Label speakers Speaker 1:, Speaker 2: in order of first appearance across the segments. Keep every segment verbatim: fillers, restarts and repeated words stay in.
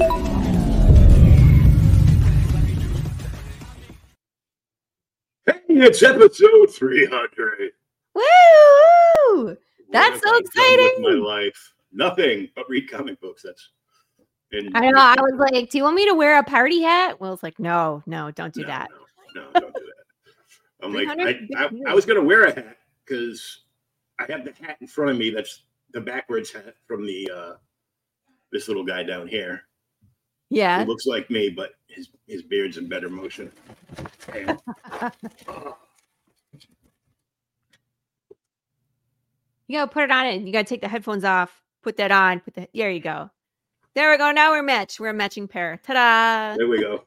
Speaker 1: Hey, it's episode three hundred.
Speaker 2: Woo! That's
Speaker 1: What
Speaker 2: so
Speaker 1: have I
Speaker 2: exciting.
Speaker 1: done with my life? Nothing but read comic books. That's. And
Speaker 2: I know. I was like, do you want me to wear a party hat? Will's like, no, no, don't do
Speaker 1: no,
Speaker 2: that.
Speaker 1: No, no, don't do that. I'm like, I, I, I was going to wear a hat because I have the hat in front of me. That's the backwards hat from the uh, this little guy down here.
Speaker 2: Yeah.
Speaker 1: He looks like me, but his, his beard's in better motion. And, uh,
Speaker 2: You gotta put it on it. You gotta take the headphones off. Put that on. Put the. There you go. There we go. Now we're matched. We're a matching pair. Ta-da!
Speaker 1: there we go.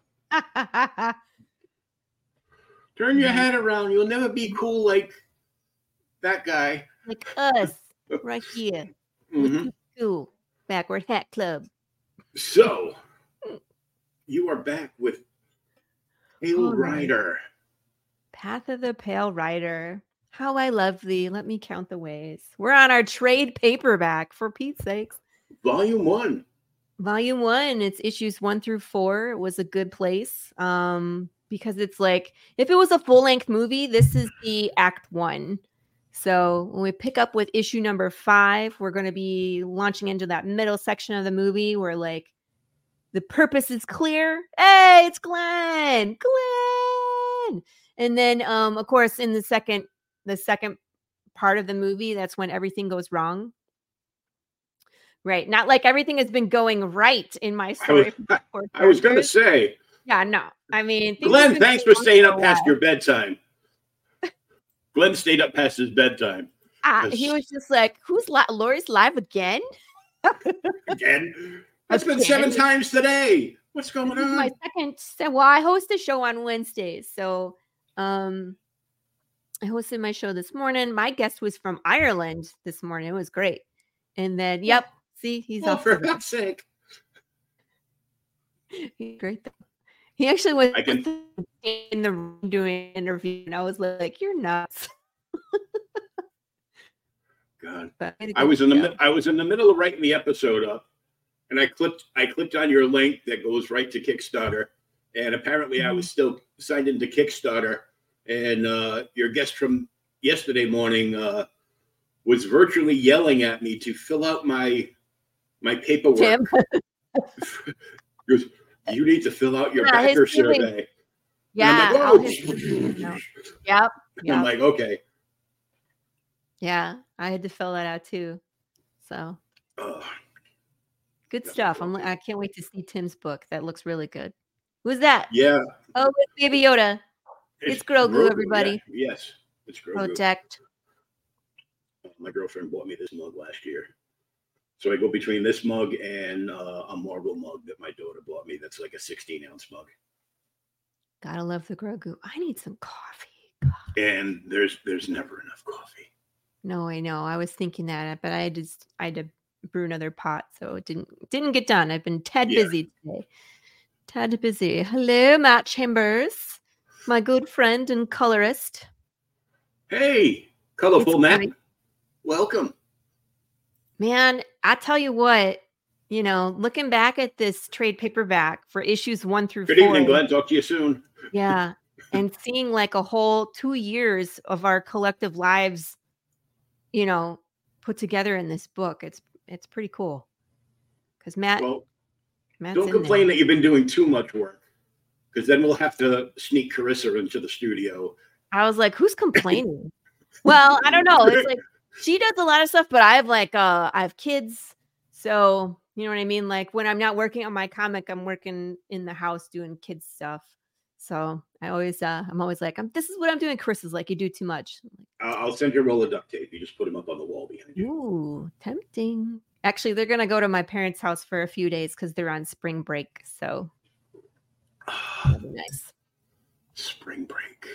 Speaker 1: Turn your head around. You'll never be cool like that guy.
Speaker 2: Like us, right here.
Speaker 1: Mm-hmm.
Speaker 2: Cool. Backward Hat Club.
Speaker 1: So, you are back with Pale
Speaker 2: All right.
Speaker 1: Rider.
Speaker 2: Path of the Pale Rider. How I love thee. Let me count the ways. We're on our trade paperback, for Pete's sakes.
Speaker 1: Volume one.
Speaker 2: Volume one, it's issues one through four. It was a good place. Um, because it's like, if it was a full-length movie, this is the act one. So when we pick up with issue number five, we're going to be launching into that middle section of the movie where like the purpose is clear. Hey, it's Glenn, Glenn. And then, um, of course, in the second, the second part of the movie, that's when everything goes wrong. Right. Not like everything has been going right in my story.
Speaker 1: I was, I was going to say.
Speaker 2: Yeah, no. I mean,
Speaker 1: Glenn, thanks for staying up past your bedtime. Glenn stayed up past his bedtime.
Speaker 2: Uh, he was just like, who's li- Lori's live again?
Speaker 1: Again? That's
Speaker 2: Again?
Speaker 1: been seven times today. What's going
Speaker 2: This is
Speaker 1: on?
Speaker 2: my second. Well, I host a show on Wednesdays. So um, I hosted my show this morning. My guest was from Ireland this morning. It was great. And then, yep. See, he's
Speaker 1: oh,
Speaker 2: off.
Speaker 1: for God's sake.
Speaker 2: He's great. He actually was
Speaker 1: I can...
Speaker 2: in the room doing an interview, and I was like, "You're nuts."
Speaker 1: God,
Speaker 2: but I,
Speaker 1: I was in the mi- I was in the middle of writing the episode up, and I clicked I clicked on your link that goes right to Kickstarter, and apparently mm-hmm. I was still signed into Kickstarter, and uh, your guest from yesterday morning uh, was virtually yelling at me to fill out my my paperwork.
Speaker 2: Tim.
Speaker 1: He goes, you need to fill out your
Speaker 2: yeah,
Speaker 1: backer survey.
Speaker 2: Yeah.
Speaker 1: And I'm like,
Speaker 2: his, no. Yep.
Speaker 1: yep. I'm like, okay.
Speaker 2: Yeah, I had to fill that out too. So
Speaker 1: uh,
Speaker 2: good stuff. I'm. I can't wait to see Tim's book. That looks really good. Who's that?
Speaker 1: Yeah.
Speaker 2: Oh, it's Baby Yoda. It's, it's Grogu, Grogu, everybody.
Speaker 1: Yeah. Yes, it's Grogu.
Speaker 2: Protect.
Speaker 1: My girlfriend bought me this mug last year. So I go between this mug and uh, a marble mug that my daughter bought me. That's like a sixteen ounce mug.
Speaker 2: Gotta love the Grogu. I need some coffee. God.
Speaker 1: And there's there's never enough coffee.
Speaker 2: No, I know. I was thinking that, but I just I had to brew another pot, so it didn't didn't get done. I've been tad yeah. busy today. Tad busy. Hello, Matt Chambers, my good friend and colorist.
Speaker 1: Hey, colorful Matt. Funny. Welcome.
Speaker 2: Man, I tell you what, you know, looking back at this trade paperback for issues one through
Speaker 1: Good
Speaker 2: four.
Speaker 1: Good evening, Glenn. Talk to you soon.
Speaker 2: Yeah. And seeing like a whole two years of our collective lives, you know, put together in this book. It's it's pretty cool. Because Matt,
Speaker 1: well,
Speaker 2: Matt's
Speaker 1: don't complain that you've been doing too much work. Because then we'll have to sneak Carissa into the studio.
Speaker 2: I was like, who's complaining? Well, I don't know. It's like, she does a lot of stuff, but I have like, uh, I have kids. So, you know what I mean? Like when I'm not working on my comic, I'm working in the house doing kids stuff. So I always, uh, I'm always like, I'm, this is what I'm doing. Chris is like, you do too much.
Speaker 1: Like, I'll send you a roll of duct tape. You just put them up on the wall behind you.
Speaker 2: Ooh, tempting. Actually, they're going to go to my parents' house for a few days because they're on spring break. So that'll be nice.
Speaker 1: Spring break.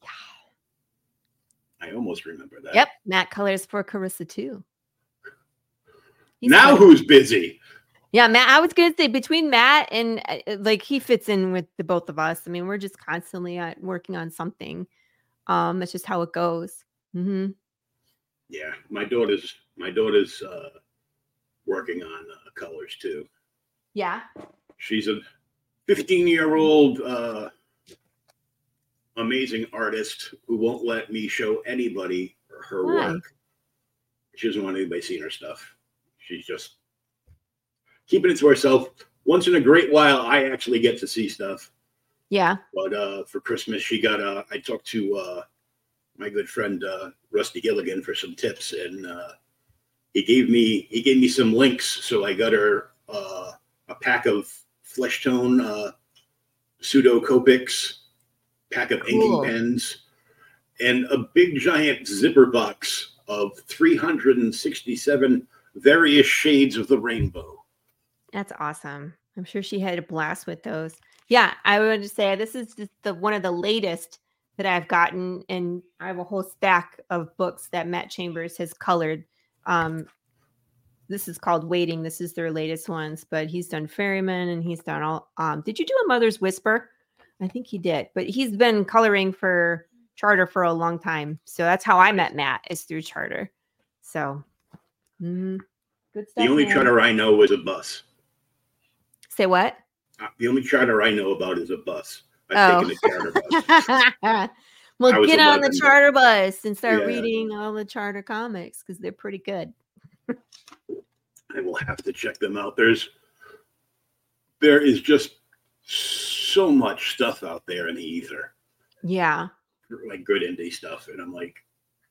Speaker 1: I almost remember that.
Speaker 2: Yep. Matt colors for Carissa too.
Speaker 1: He's now funny. Who's busy?
Speaker 2: Yeah, Matt. I was going to say between Matt and uh, like he fits in with the both of us. I mean, we're just constantly uh, working on something. Um, that's just how it goes. Mm-hmm.
Speaker 1: Yeah, my daughter's my daughter's uh, working on uh, colors too.
Speaker 2: Yeah.
Speaker 1: She's a fifteen-year-old uh, amazing artist who won't let me show anybody her
Speaker 2: Why?
Speaker 1: work. She doesn't want anybody seeing her stuff. She's just keeping it to herself. Once in a great while, I actually get to see stuff.
Speaker 2: Yeah.
Speaker 1: But uh, for Christmas, she got. Uh, I talked to uh, my good friend uh, Rusty Gilligan for some tips, and uh, he gave me he gave me some links. So I got her uh, a pack of flesh tone uh, pseudo Copics, pack of
Speaker 2: Cool.
Speaker 1: inking pens, and a big giant zipper box of three hundred sixty-seven various shades of the rainbow.
Speaker 2: That's awesome. I'm sure she had a blast with those. Yeah, I would just say this is just the one of the latest that I've gotten, and I have a whole stack of books that Matt Chambers has colored. Um, this is called Waiting. This is their latest ones, but he's done Ferryman and he's done all. Um, did you do A Mother's Whisper? I think he did, but he's been coloring for Charter for a long time. So that's how I met Matt, is through Charter. So mm, good stuff.
Speaker 1: The only
Speaker 2: man.
Speaker 1: charter I know is a bus.
Speaker 2: Say what?
Speaker 1: Uh, The only charter I know about is a bus. I've
Speaker 2: Oh.
Speaker 1: taken a charter bus.
Speaker 2: Well,
Speaker 1: I was
Speaker 2: get on the
Speaker 1: eleven.
Speaker 2: Charter bus and start
Speaker 1: Yeah.
Speaker 2: reading all the Charter comics because they're pretty good.
Speaker 1: I will have to check them out. There's, there is just so much stuff out there in the ether,
Speaker 2: Yeah.
Speaker 1: like good indie stuff, and I'm like,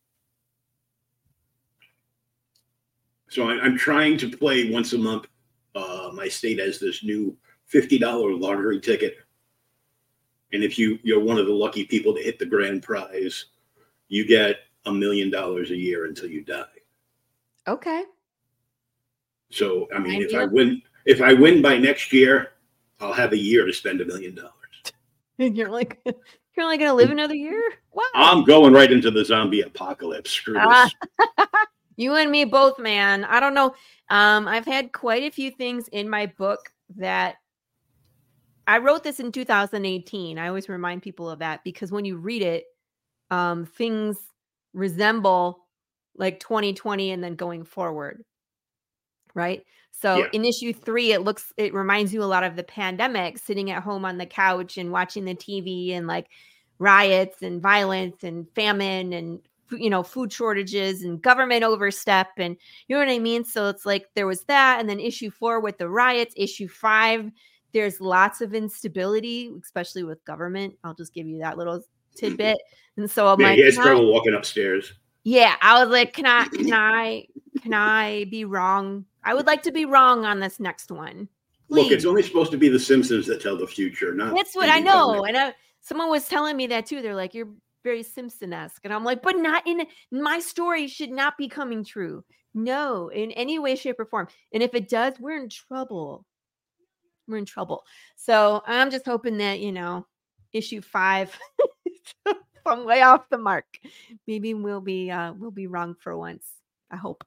Speaker 1: so I, I'm trying to play once a month. Uh, my state has this new fifty dollar lottery ticket, and if you you're one of the lucky people to hit the grand prize, you get a million dollars a year until you die.
Speaker 2: Okay.
Speaker 1: So I mean, if I
Speaker 2: Ideal.
Speaker 1: win, if I win by next year, I'll have a year to spend a million dollars.
Speaker 2: And you're like, you're only going to live another year? Wow.
Speaker 1: I'm going right into the zombie apocalypse. Screw this.
Speaker 2: Ah. You and me both, man. I don't know. Um, I've had quite a few things in my book that I wrote this in two thousand eighteen. I always remind people of that because when you read it, um, things resemble like twenty twenty and then going forward. Right. So
Speaker 1: Yeah.
Speaker 2: in issue three, it looks, it reminds you a lot of the pandemic, sitting at home on the couch and watching the T V and like riots and violence and famine and, you know, food shortages and government overstep. And you know what I mean? So it's like there was that. And then issue four with the riots, issue five, there's lots of instability, especially with government. I'll just give you that little tidbit. And so I'm
Speaker 1: Yeah,
Speaker 2: like,
Speaker 1: he had
Speaker 2: "Can I-"
Speaker 1: trouble walking upstairs.
Speaker 2: yeah, I was like, can I, can I, can I be wrong? I would like to be wrong on this next one.
Speaker 1: Look, it's
Speaker 2: Please.
Speaker 1: only supposed to be the Simpsons that tell the future, not
Speaker 2: That's what I
Speaker 1: indie
Speaker 2: know.
Speaker 1: comics.
Speaker 2: And I, someone was telling me that too. They're like, you're very Simpson-esque. And I'm like, but not in my story should not be coming true. No, in any way, shape, or form. And if it does, we're in trouble. We're in trouble. So I'm just hoping that, you know, issue five, I'm way off the mark. Maybe we'll be uh we'll be wrong for once. I hope.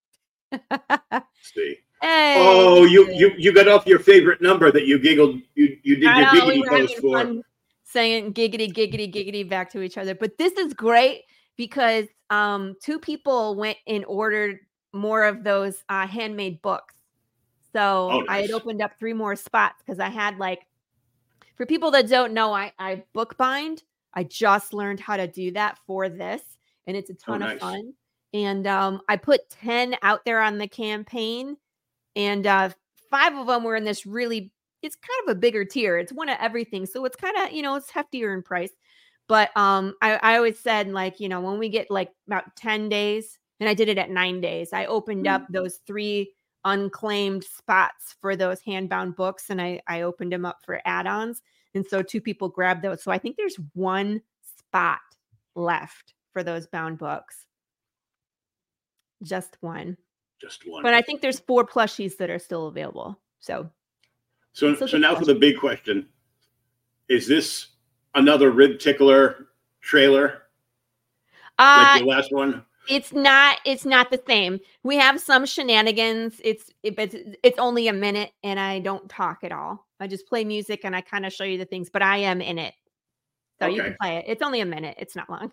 Speaker 1: See.
Speaker 2: Hey.
Speaker 1: Oh, you you you got off your favorite number that you giggled. You you did
Speaker 2: I
Speaker 1: your
Speaker 2: know, we
Speaker 1: giggity
Speaker 2: were
Speaker 1: pose
Speaker 2: having
Speaker 1: for.
Speaker 2: fun saying giggity, giggity, giggity back to each other. But this is great because um, two people went and ordered more of those uh, handmade books. So
Speaker 1: Oh,
Speaker 2: I had
Speaker 1: nice.
Speaker 2: opened up three more spots because I had like, for people that don't know, I, I bookbind. I just learned how to do that for this, and it's a ton
Speaker 1: Oh,
Speaker 2: of
Speaker 1: nice.
Speaker 2: fun. And um, I put ten out there on the campaign, and uh, five of them were in this really, it's kind of a bigger tier. It's one of everything. So it's kind of, you know, it's heftier in price. But um, I, I always said, like, you know, when we get like about ten days, and I did it at nine days, I opened up those three unclaimed spots for those handbound books, and I, I opened them up for add-ons. And so two people grabbed those. So I think there's one spot left for those bound books. Just one.
Speaker 1: Just one.
Speaker 2: But I think there's four plushies that are still available. So
Speaker 1: So
Speaker 2: so
Speaker 1: so
Speaker 2: good
Speaker 1: now for the big question: is this another rib tickler trailer
Speaker 2: uh
Speaker 1: like the last one?
Speaker 2: it's not it's not the same. We have some shenanigans. It's it, it's it's only a minute, and I don't talk at all. I just play music and I kind of show you the things, but I am in it. So you
Speaker 1: Okay.
Speaker 2: can play it. It's only a minute. It's not long.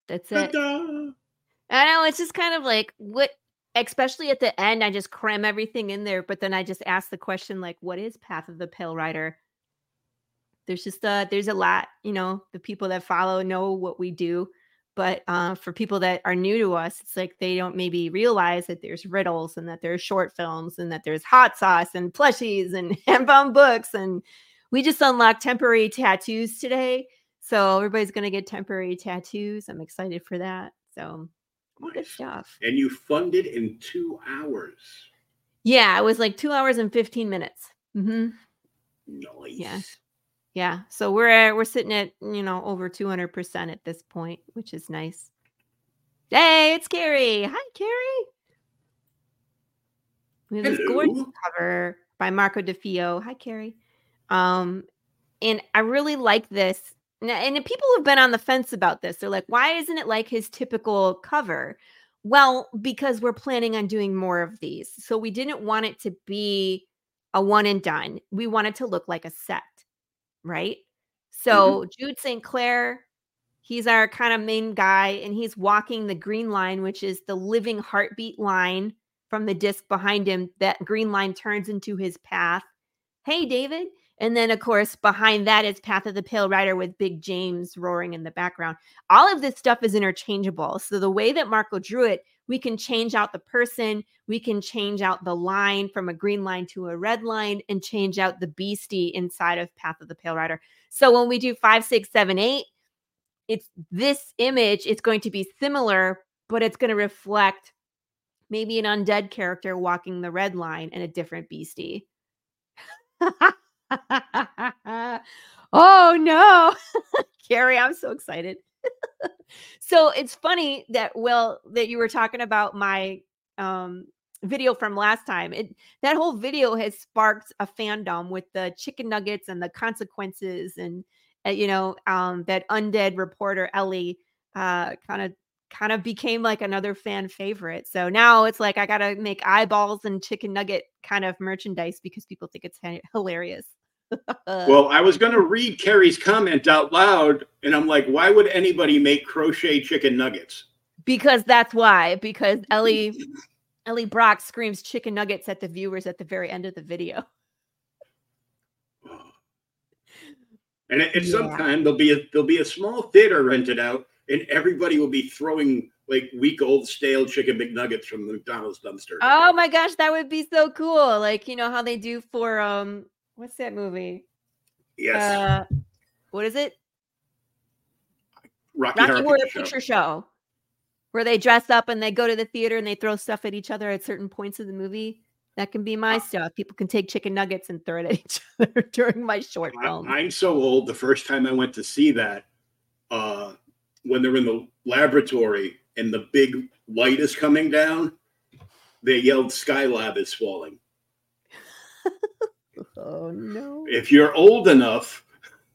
Speaker 2: That's it.
Speaker 1: Ta-da!
Speaker 2: I know, it's just kind of like, what especially at the end, I just cram everything in there, but then I just ask the question, like, what is Path of the Pale Rider? There's just uh there's a lot, you know, the people that follow know what we do. But uh, for people that are new to us, it's like they don't maybe realize that there's riddles and that there's short films and that there's hot sauce and plushies and handbound books. And we just unlocked temporary tattoos today. So everybody's going to get temporary tattoos. I'm excited for that. So good
Speaker 1: Nice.
Speaker 2: stuff.
Speaker 1: And you funded in two hours.
Speaker 2: Yeah, it was like two hours and fifteen minutes. Mm-hmm.
Speaker 1: Nice.
Speaker 2: Yeah. Yeah. So we're at, we're sitting at, you know, over two hundred percent at this point, which is nice. Hey, it's Carrie. Hi, Carrie. We have this gorgeous
Speaker 1: Hello.
Speaker 2: cover by Marco DeFeo. Hi, Carrie. Um, and I really like this. And, and people have been on the fence about this. They're like, why isn't it like his typical cover? Well, because we're planning on doing more of these. So we didn't want it to be a one and done. We want it to look like a set, right? So Jude Saint Clair, he's our kind of main guy, and he's walking the green line, which is the living heartbeat line from the disc behind him. That green line turns into his path. Hey, David. And then, of course, behind that is Path of the Pale Rider with Big James roaring in the background. All of this stuff is interchangeable. So the way that Marco drew it, we can change out the person. We can change out the line from a green line to a red line and change out the beastie inside of Path of the Pale Rider. So when we do five, six, seven, eight, it's this image. It's going to be similar, but it's going to reflect maybe an undead character walking the red line and a different beastie. Oh no, Carrie, I'm so excited. So it's funny that, well, that you were talking about my um video from last time. It that whole video has sparked a fandom with the chicken nuggets and the consequences, and uh, you know, um that undead reporter Ellie uh kind of kind of became like another fan favorite. So now it's like I gotta make eyeballs and chicken nugget kind of merchandise because people think it's h- hilarious.
Speaker 1: Well, I was going to read Carrie's comment out loud, and I'm like, why would anybody make crochet chicken nuggets?
Speaker 2: Because that's why. Because Ellie Ellie Brock screams chicken nuggets at the viewers at the very end of the video.
Speaker 1: And at, at
Speaker 2: Yeah.
Speaker 1: some time there'll be a there'll be a small theater rented out, and everybody will be throwing like week old stale chicken McNuggets from the McDonald's dumpster.
Speaker 2: Oh my gosh, that would be so cool. Like, you know how they do for um what's that movie?
Speaker 1: Yes.
Speaker 2: Uh what is it?
Speaker 1: Rocky,
Speaker 2: Rocky
Speaker 1: Horror
Speaker 2: Horror
Speaker 1: Picture
Speaker 2: Picture
Speaker 1: Show.
Speaker 2: Show. Where they dress up and they go to the theater and they throw stuff at each other at certain points of the movie. That can be my stuff. People can take chicken nuggets and throw it at each other during my short film.
Speaker 1: I, I'm so old. The first time I went to see that, uh, when they're in the laboratory and the big light is coming down, they yelled, "Skylab is falling."
Speaker 2: Oh no!
Speaker 1: If you're old enough,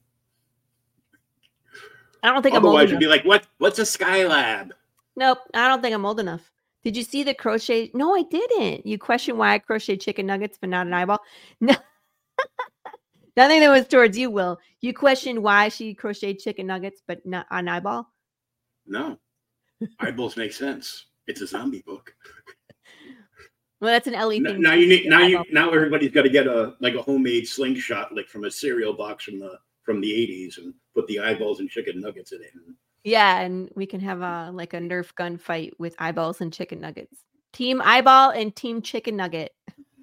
Speaker 2: I don't think I'm old
Speaker 1: otherwise
Speaker 2: enough.
Speaker 1: you'd be like, "What? What's a Skylab?"
Speaker 2: Nope, I don't think I'm old enough. Did you see the crochet? No, I didn't. You question why I crochet chicken nuggets but not an eyeball? No. Nothing that was towards you, Will. You questioned why she crocheted chicken nuggets but not an eyeball?
Speaker 1: No. Eyeballs make sense. It's a zombie book.
Speaker 2: Well, that's an Ellie
Speaker 1: Now,
Speaker 2: thing.
Speaker 1: now you need now you
Speaker 2: Eyeball.
Speaker 1: now everybody's got to get a like a homemade slingshot like from a cereal box from the from the eighties and put the eyeballs and chicken nuggets in it.
Speaker 2: Yeah, and we can have a like a Nerf gun fight with eyeballs and chicken nuggets. Team eyeball and team chicken nugget.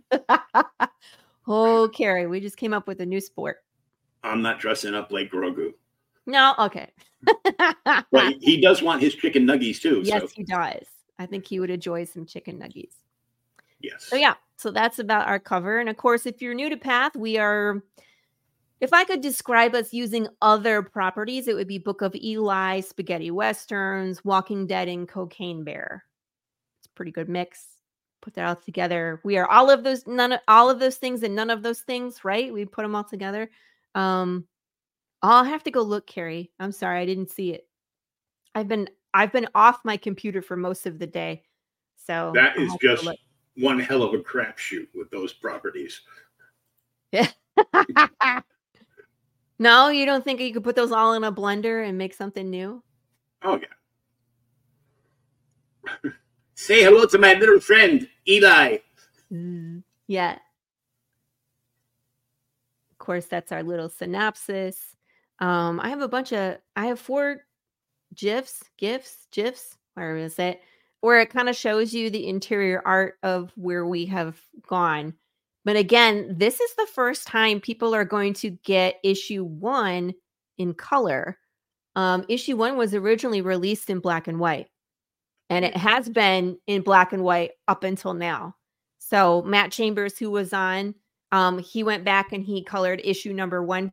Speaker 2: Oh, Carrie, we just came up with a new sport.
Speaker 1: I'm not dressing up like Grogu.
Speaker 2: No, okay.
Speaker 1: But he does want his chicken nuggies too.
Speaker 2: Yes,
Speaker 1: So
Speaker 2: he does. I think he would enjoy some chicken nuggies.
Speaker 1: yes.
Speaker 2: So yeah, so that's about our cover. And of course, if you're new to Path, we are, if I could describe us using other properties, it would be Book of Eli, Spaghetti Westerns, Walking Dead, and Cocaine Bear. It's a pretty good mix. Put that all together. We are all of those, none of all of those things and none of those things, right? We put them all together. Um, I'll have to go look, Carrie. I'm sorry, I didn't see it. I've been I've been off my computer for most of the day. So
Speaker 1: That
Speaker 2: I'll
Speaker 1: is
Speaker 2: have to
Speaker 1: just
Speaker 2: look.
Speaker 1: one hell of a crapshoot with those properties.
Speaker 2: Yeah. No, you don't think you could put those all in a blender and make something new?
Speaker 1: Oh yeah. Say hello to my little friend, Eli.
Speaker 2: Mm, yeah. Of course, that's our little synopsis. Um, I have a bunch of, I have four GIFs, GIFs, GIFs, whatever you say it, where it kind of shows you the interior art of where we have gone. But again, this is the first time people are going to get issue one in color. Um, issue one was originally released in black and white, and it has been in black and white up until now. So Matt Chambers, who was on, um, he went back and he colored issue number one.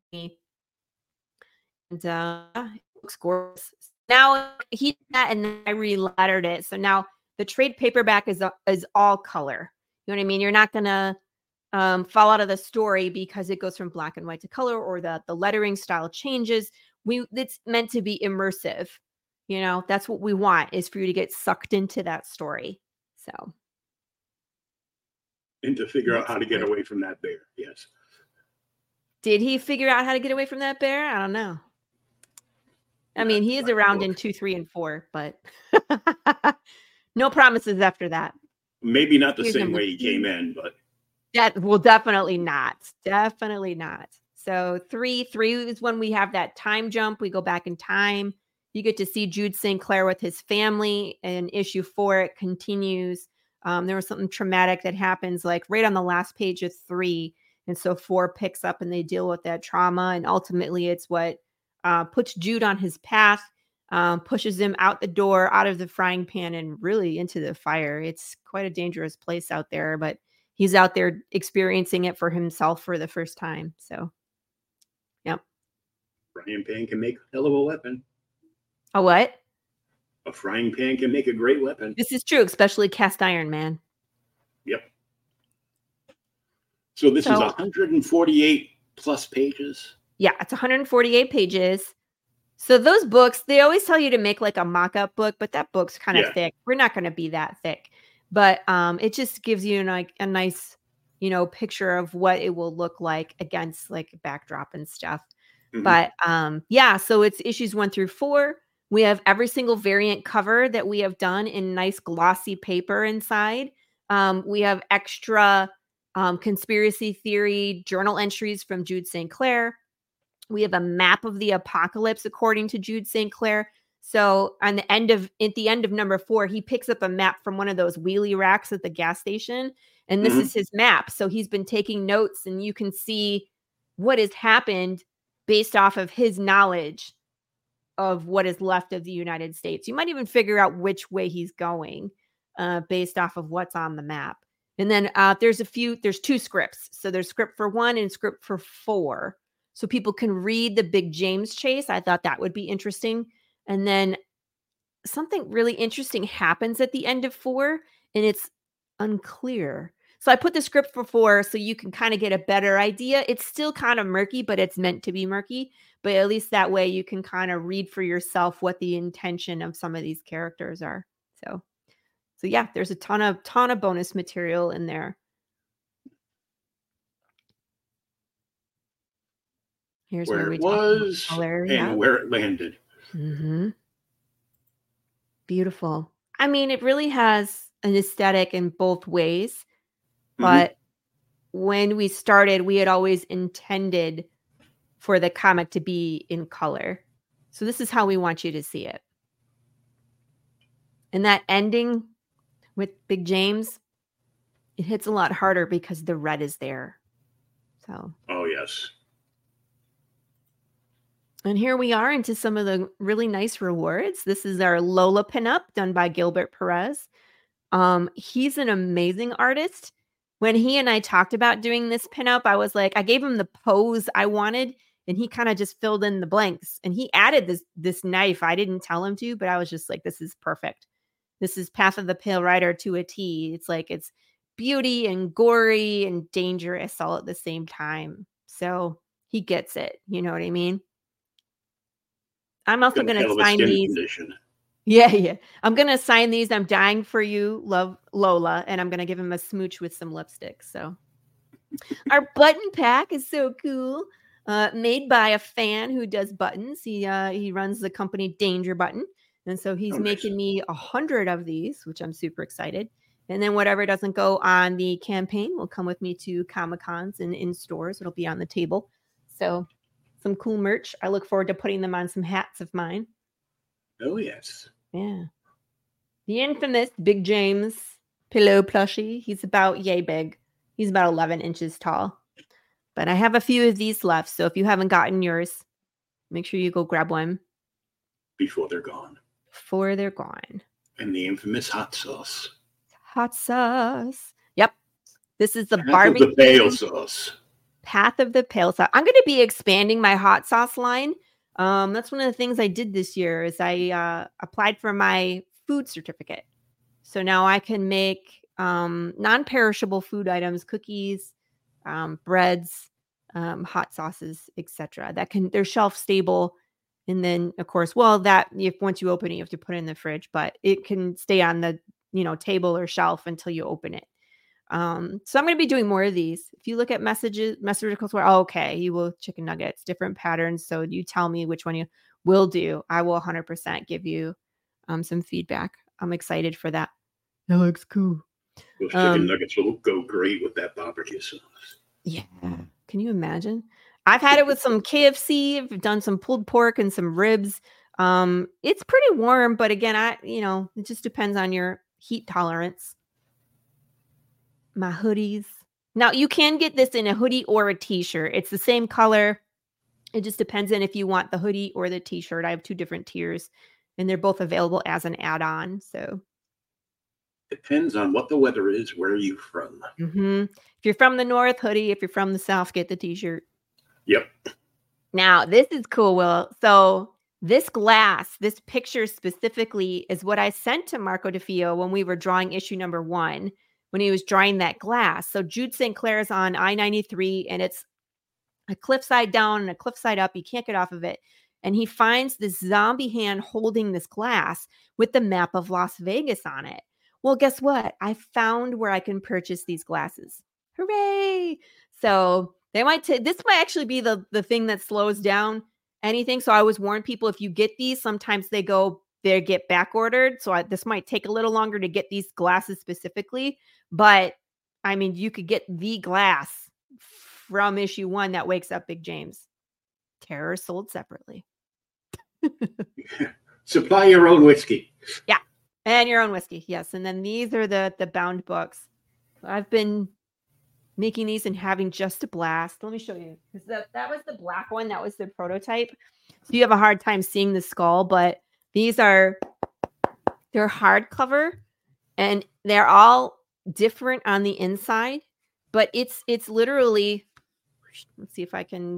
Speaker 2: And uh, it looks gorgeous. Now he did that, and then I re-lettered it. So now the trade paperback is is all color. You know what I mean? You're not gonna um, fall out of the story because it goes from black and white to color, or the the lettering style changes. We it's meant to be immersive. You know, that's what we want, is for you to get sucked into that story. So,
Speaker 1: and to figure out how to get away from that bear. Yes.
Speaker 2: Did he figure out how to get away from that bear? I don't know. I mean, he is around in two, three, and four, but no promises after that.
Speaker 1: Maybe not the same way he came in, but
Speaker 2: that will definitely not. Definitely not. So three, three is when we have that time jump. We go back in time. You get to see Jude Saint Clair with his family. And issue four, it continues. Um, there was something traumatic that happens like right on the last page of three. And so four picks up and they deal with that trauma. And ultimately it's what uh, puts Jude on his path, um, pushes him out the door, out of the frying pan, and really into the fire. It's quite a dangerous place out there, but he's out there experiencing it for himself for the first time. So, yep.
Speaker 1: Frying pan can make a hell of a weapon.
Speaker 2: A what?
Speaker 1: A frying pan can make a great weapon.
Speaker 2: This is true, especially cast iron, man.
Speaker 1: Yep. So this
Speaker 2: So-
Speaker 1: is one hundred forty-eight plus pages.
Speaker 2: Yeah, it's one hundred forty-eight pages. So those books, they always tell you to make like a mock-up book, but that book's kind of
Speaker 1: Yeah.
Speaker 2: thick. We're not going to be that thick. But um, it just gives you like a nice, you know, picture of what it will look like against like a backdrop and stuff.
Speaker 1: Mhm.
Speaker 2: But um, yeah, so it's issues one through four. We have every single variant cover that we have done in nice glossy paper inside. Um, we have extra um, conspiracy theory journal entries from Jude Saint Clair. We have a map of the apocalypse according to Jude Saint Clair. So on the end of at the end of number four, he picks up a map from one of those wheelie racks at the gas station, and this
Speaker 1: Mhm.
Speaker 2: is his map. So he's been taking notes, and you can see what has happened based off of his knowledge of what is left of the United States. You might even figure out which way he's going uh, based off of what's on the map. And then uh, there's a few, there's two scripts. So there's script for one and script for four. So people can read the Big James chase. I thought that would be interesting. And then something really interesting happens at the end of four, and it's unclear. So I put the script for four so you can kind of get a better idea. It's still kind of murky, but it's meant to be murky. But at least that way you can kind of read for yourself what the intention of some of these characters are. So, so yeah, there's a ton of ton of bonus material in there. Here's where,
Speaker 1: Where
Speaker 2: we
Speaker 1: it
Speaker 2: talk about
Speaker 1: was
Speaker 2: color.
Speaker 1: and
Speaker 2: Yeah.
Speaker 1: where it landed.
Speaker 2: Mm-hmm. Beautiful. I mean, it really has an aesthetic in both ways.
Speaker 1: Mhm.
Speaker 2: But when we started, we had always intended for the comic to be in color. So this is how we want you to see it. And that ending with Big James, it hits a lot harder because the red is there. So,
Speaker 1: Oh, yes.
Speaker 2: and here we are into some of the really nice rewards. This is our Lola pinup done by Gilbert Perez. Um, he's an amazing artist. When he and I talked about doing this pinup, I was like, I gave him the pose I wanted, and he kind of just filled in the blanks. And he added this this knife. I didn't tell him to, but I was just like, this is perfect. This is Path of the Pale Rider to a T. It's like it's beauty and gory and dangerous all at the same time. So he gets it. You know what I mean? I'm also
Speaker 1: Got a
Speaker 2: going
Speaker 1: hell
Speaker 2: to
Speaker 1: of a
Speaker 2: sign
Speaker 1: skin
Speaker 2: these.
Speaker 1: condition.
Speaker 2: Yeah, yeah. I'm going to sign these. I'm dying for you, love Lola. And I'm going to give him a smooch with some lipstick. So our button pack is so cool. Uh, made by a fan who does buttons. He uh, he runs the company Danger Button. And so he's
Speaker 1: Oh, nice.
Speaker 2: making me a hundred of these, which I'm super excited. And then whatever doesn't go on the campaign will come with me to Comic-Cons and in stores. It'll be on the table. So some cool merch. I look forward to putting them on some hats of mine.
Speaker 1: Oh, yes.
Speaker 2: Yeah. The infamous Big James pillow plushie. He's about yay big. He's about eleven inches tall. But I have a few of these left. So if you haven't gotten yours, make sure you go grab one.
Speaker 1: Before they're gone.
Speaker 2: Before they're gone.
Speaker 1: And the infamous hot sauce.
Speaker 2: Hot sauce. Yep. This is the
Speaker 1: Path
Speaker 2: barbecue.
Speaker 1: of the pale sauce. Path
Speaker 2: of the pale sauce. I'm going to be expanding my hot sauce line. Um, that's one of the things I did this year is I uh, applied for my food certificate. So now I can make um, non-perishable food items, cookies, um, breads, um, hot sauces, et cetera. That can, they're shelf stable. And then of course, well, that if once you open it, you have to put it in the fridge, but it can stay on the, you know, table or shelf until you open it. Um, so I'm going to be doing more of these. If you look at messages, messages where, oh, okay, you will chicken nuggets, different patterns. So you tell me which one you will do. I will one hundred percent give you um, some feedback. I'm excited for that. That looks cool.
Speaker 1: Those chicken um, nuggets will go great with that barbecue sauce.
Speaker 2: Yeah. Can you imagine? I've had it with some K F C. I've done some pulled pork and some ribs. Um, it's pretty warm, but again, I, you know, it just depends on your heat tolerance. My hoodies. Now you can get this in a hoodie or a t-shirt. It's the same color. It just depends on if you want the hoodie or the t-shirt. I have two different tiers and they're both available as an add-on. So
Speaker 1: depends on what the weather is. Where are you from?
Speaker 2: Mm-hmm. If you're from the North, hoodie. If you're from the South, get the t-shirt.
Speaker 1: Yep.
Speaker 2: Now this is cool, Will. So this glass, this picture specifically is what I sent to Marco DeFeo when we were drawing issue number one. When he was drawing that glass. So Jude Saint Clair is on I ninety-three and it's a cliffside down and a cliffside up. You can't get off of it. And he finds this zombie hand holding this glass with the map of Las Vegas on it. Well, guess what? I found where I can purchase these glasses. Hooray. So they might t- this might actually be the, the thing that slows down anything. So I always warn people, if you get these, sometimes they go they get back ordered. So I, this might take a little longer to get these glasses specifically. But I mean, you could get the glass from issue one that wakes up Big James. Terror sold separately.
Speaker 1: Supply your own whiskey.
Speaker 2: Yeah. And your own whiskey. Yes. And then these are the, the bound books. I've been making these and having just a blast. Let me show you. Because that, that was the black one. That was the prototype. So you have a hard time seeing the skull, but these are, they're hardcover and they're all different on the inside, but it's, it's literally, let's see if I can,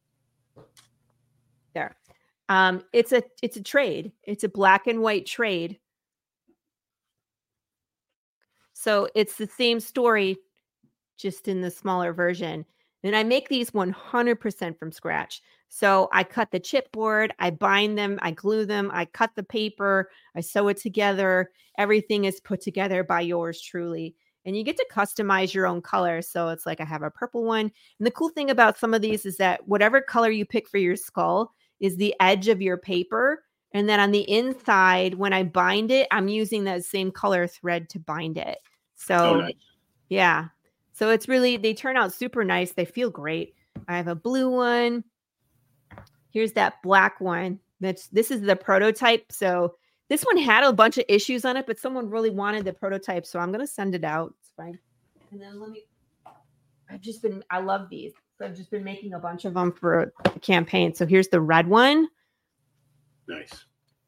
Speaker 2: there. Um, it's a, it's a trade. It's a black and white trade. So it's the same story, just in the smaller version. And I make these one hundred percent from scratch. So I cut the chipboard, I bind them, I glue them, I cut the paper, I sew it together. Everything is put together by yours truly. And you get to customize your own color. So it's like I have a purple one. And the cool thing about some of these is that whatever color you pick for your skull is the edge of your paper. And then on the inside, when I bind it, I'm using that same color thread to bind it. So
Speaker 1: oh, nice.
Speaker 2: Yeah. So it's really, they turn out super nice. They feel great. I have a blue one. Here's that black one. That's, this is the prototype. So this one had a bunch of issues on it, but someone really wanted the prototype. So I'm going to send it out. It's fine. And then let me, I've just been, I love these. So I've just been making a bunch of them for the campaign. So here's the red one.
Speaker 1: Nice.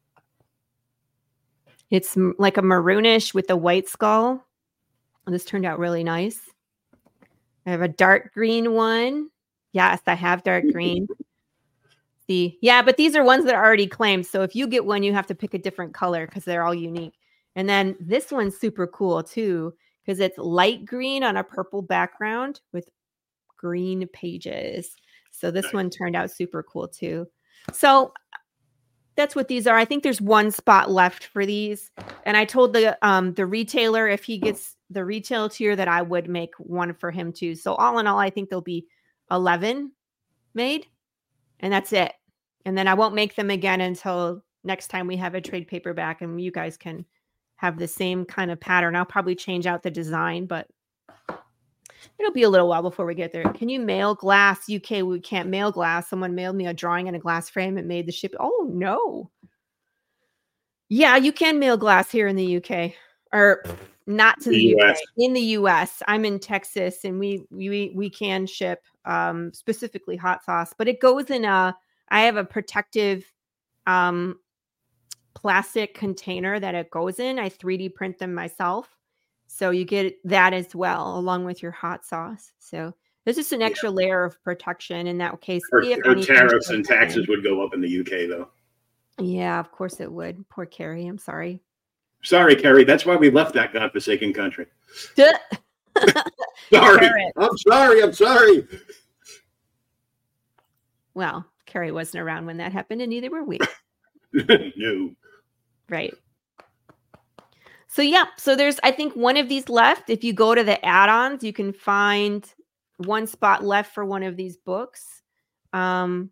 Speaker 2: It's like a maroonish with a white skull. And this turned out really nice. I have a dark green one. Yes, I have dark green. See, yeah, but these are ones that are already claimed. So if you get one, you have to pick a different color because they're all unique. And then this one's super cool too, because it's light green on a purple background with green pages. So this one turned out super cool too. So that's what these are. I think there's one spot left for these. And I told the um the retailer if he gets the retail tier that I would make one for him too. So all in all, I think there'll be eleven made and that's it. And then I won't make them again until next time we have a trade paperback, and you guys can have the same kind of pattern. I'll probably change out the design, but it'll be a little while before we get there. Can you mail glass? U K, we can't mail glass. Someone mailed me a drawing in a glass frame and made the ship. Oh, no. Yeah, you can mail glass here in the U K, or not to the, the U K, in the U S. I'm in Texas, and we we we can ship um, specifically hot sauce, but it goes in a. I have a protective um, plastic container that it goes in. I three D print them myself, so you get that as well along with your hot sauce. So there's just an extra yeah. layer of protection in that case.
Speaker 1: Her, her tariffs and taxes in. would go up in the U K, though.
Speaker 2: Yeah, of course it would. Poor Carrie. I'm sorry.
Speaker 1: Sorry, Carrie. That's why we left that godforsaken country. sorry. I'm sorry. I'm sorry.
Speaker 2: Well, Carrie wasn't around when that happened, and neither were we.
Speaker 1: No.
Speaker 2: Right. So, yeah. So there's, I think, one of these left. If you go to the add-ons, you can find one spot left for one of these books. Um,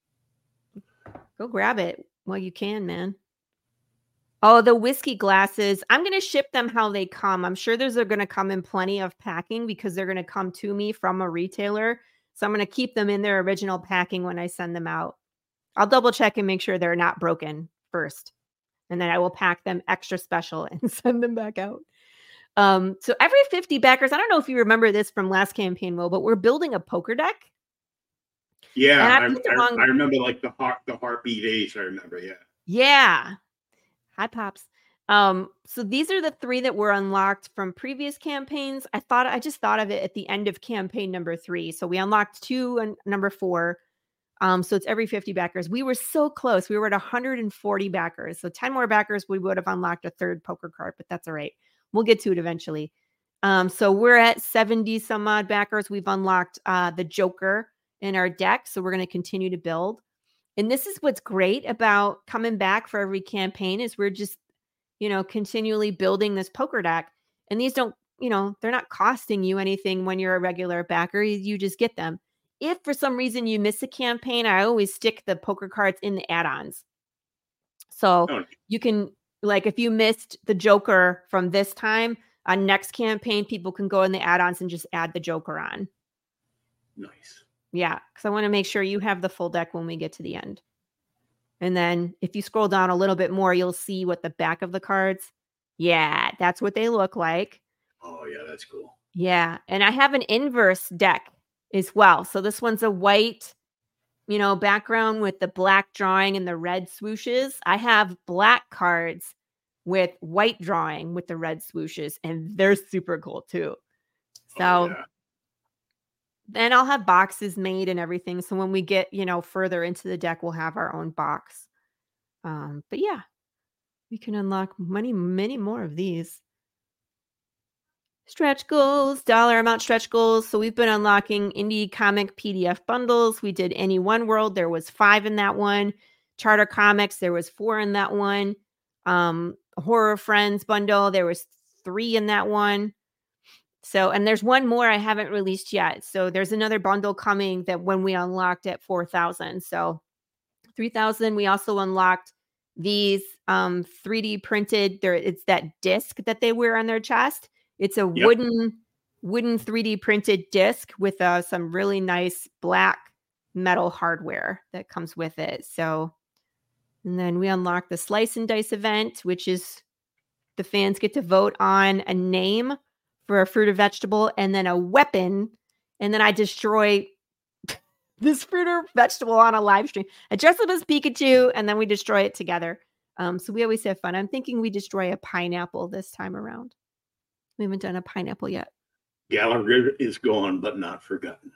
Speaker 2: go grab it. Well, you can, man. Oh, the whiskey glasses. I'm going to ship them how they come. I'm sure those are going to come in plenty of packing because they're going to come to me from a retailer. So I'm going to keep them in their original packing when I send them out. I'll double check and make sure they're not broken first. And then I will pack them extra special and send them back out. Um, so every fifty backers, I don't know if you remember this from last campaign, Will, but we're building a poker deck.
Speaker 1: Yeah, I, I, I remember like the heart, the heartbeat ace. I remember, yeah.
Speaker 2: Yeah. Hi, Pops. Um, so these are the three that were unlocked from previous campaigns. I thought I just thought of it at the end of campaign number three. So we unlocked two and number four. Um, so it's every fifty backers. We were so close. We were at one hundred forty backers. So ten more backers, we would have unlocked a third poker card, but that's all right. We'll get to it eventually. Um, so we're at seventy some odd backers. We've unlocked uh, the Joker in our deck. So we're going to continue to build. And this is what's great about coming back for every campaign is we're just, you know, continually building this poker deck. And these don't, you know, they're not costing you anything when you're a regular backer. You, you just get them. If for some reason you miss a campaign, I always stick the poker cards in the add-ons. So oh. you can, like, if you missed the Joker from this time, on next campaign, people can go in the add-ons and just add the Joker on.
Speaker 1: Nice.
Speaker 2: Yeah, because I want to make sure you have the full deck when we get to the end. And then if you scroll down a little bit more, you'll see what the back of the cards. Yeah, that's what they look like.
Speaker 1: Oh, yeah, that's cool.
Speaker 2: Yeah, and I have an inverse deck as well. So this one's a white, you know, background with the black drawing and the red swooshes. I have black cards with white drawing with the red swooshes, and they're super cool too. So oh, yeah. Then I'll have boxes made and everything. So when we get, you know, further into the deck, we'll have our own box. Um, but yeah, we can unlock many, many more of these. Stretch goals, dollar amount stretch goals. So we've been unlocking indie comic P D F bundles. We did Any One World. There was five in that one. Charter Comics. There was four in that one. Um, Horror Friends bundle. There was three in that one. So, and there's one more I haven't released yet. So there's another bundle coming that when we unlocked at four thousand. So three thousand, we also unlocked these um, three D printed. There, it's that disc that they wear on their chest. It's a yep. wooden, wooden three D printed disc with uh, some really nice black metal hardware that comes with it. So, and then we unlock the Slice and Dice event, which is the fans get to vote on a name for a fruit or vegetable, and then a weapon, and then I destroy this fruit or vegetable on a live stream. I dress up as Pikachu, and then we destroy it together. Um, so we always have fun. I'm thinking we destroy a pineapple this time around. We haven't done a pineapple yet.
Speaker 1: Gallagher is gone, but not forgotten.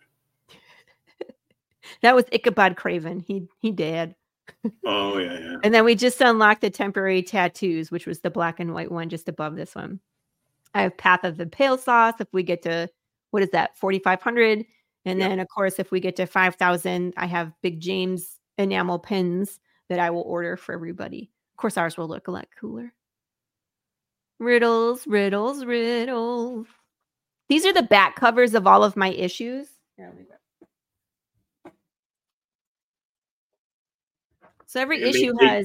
Speaker 2: That was Ichabod Craven. He he did.
Speaker 1: Oh, yeah, yeah.
Speaker 2: And then we just unlocked the temporary tattoos, which was the black and white one just above this one. I have Path of the Pale Sauce. If we get to, what is that, forty-five hundred? And yep. then, of course, if we get to five thousand, I have Big James enamel pins that I will order for everybody. Of course, ours will look a lot cooler. Riddles, riddles, riddles. These are the back covers of all of my issues. Here, let me go. So every
Speaker 1: yeah,
Speaker 2: issue
Speaker 1: they,
Speaker 2: has...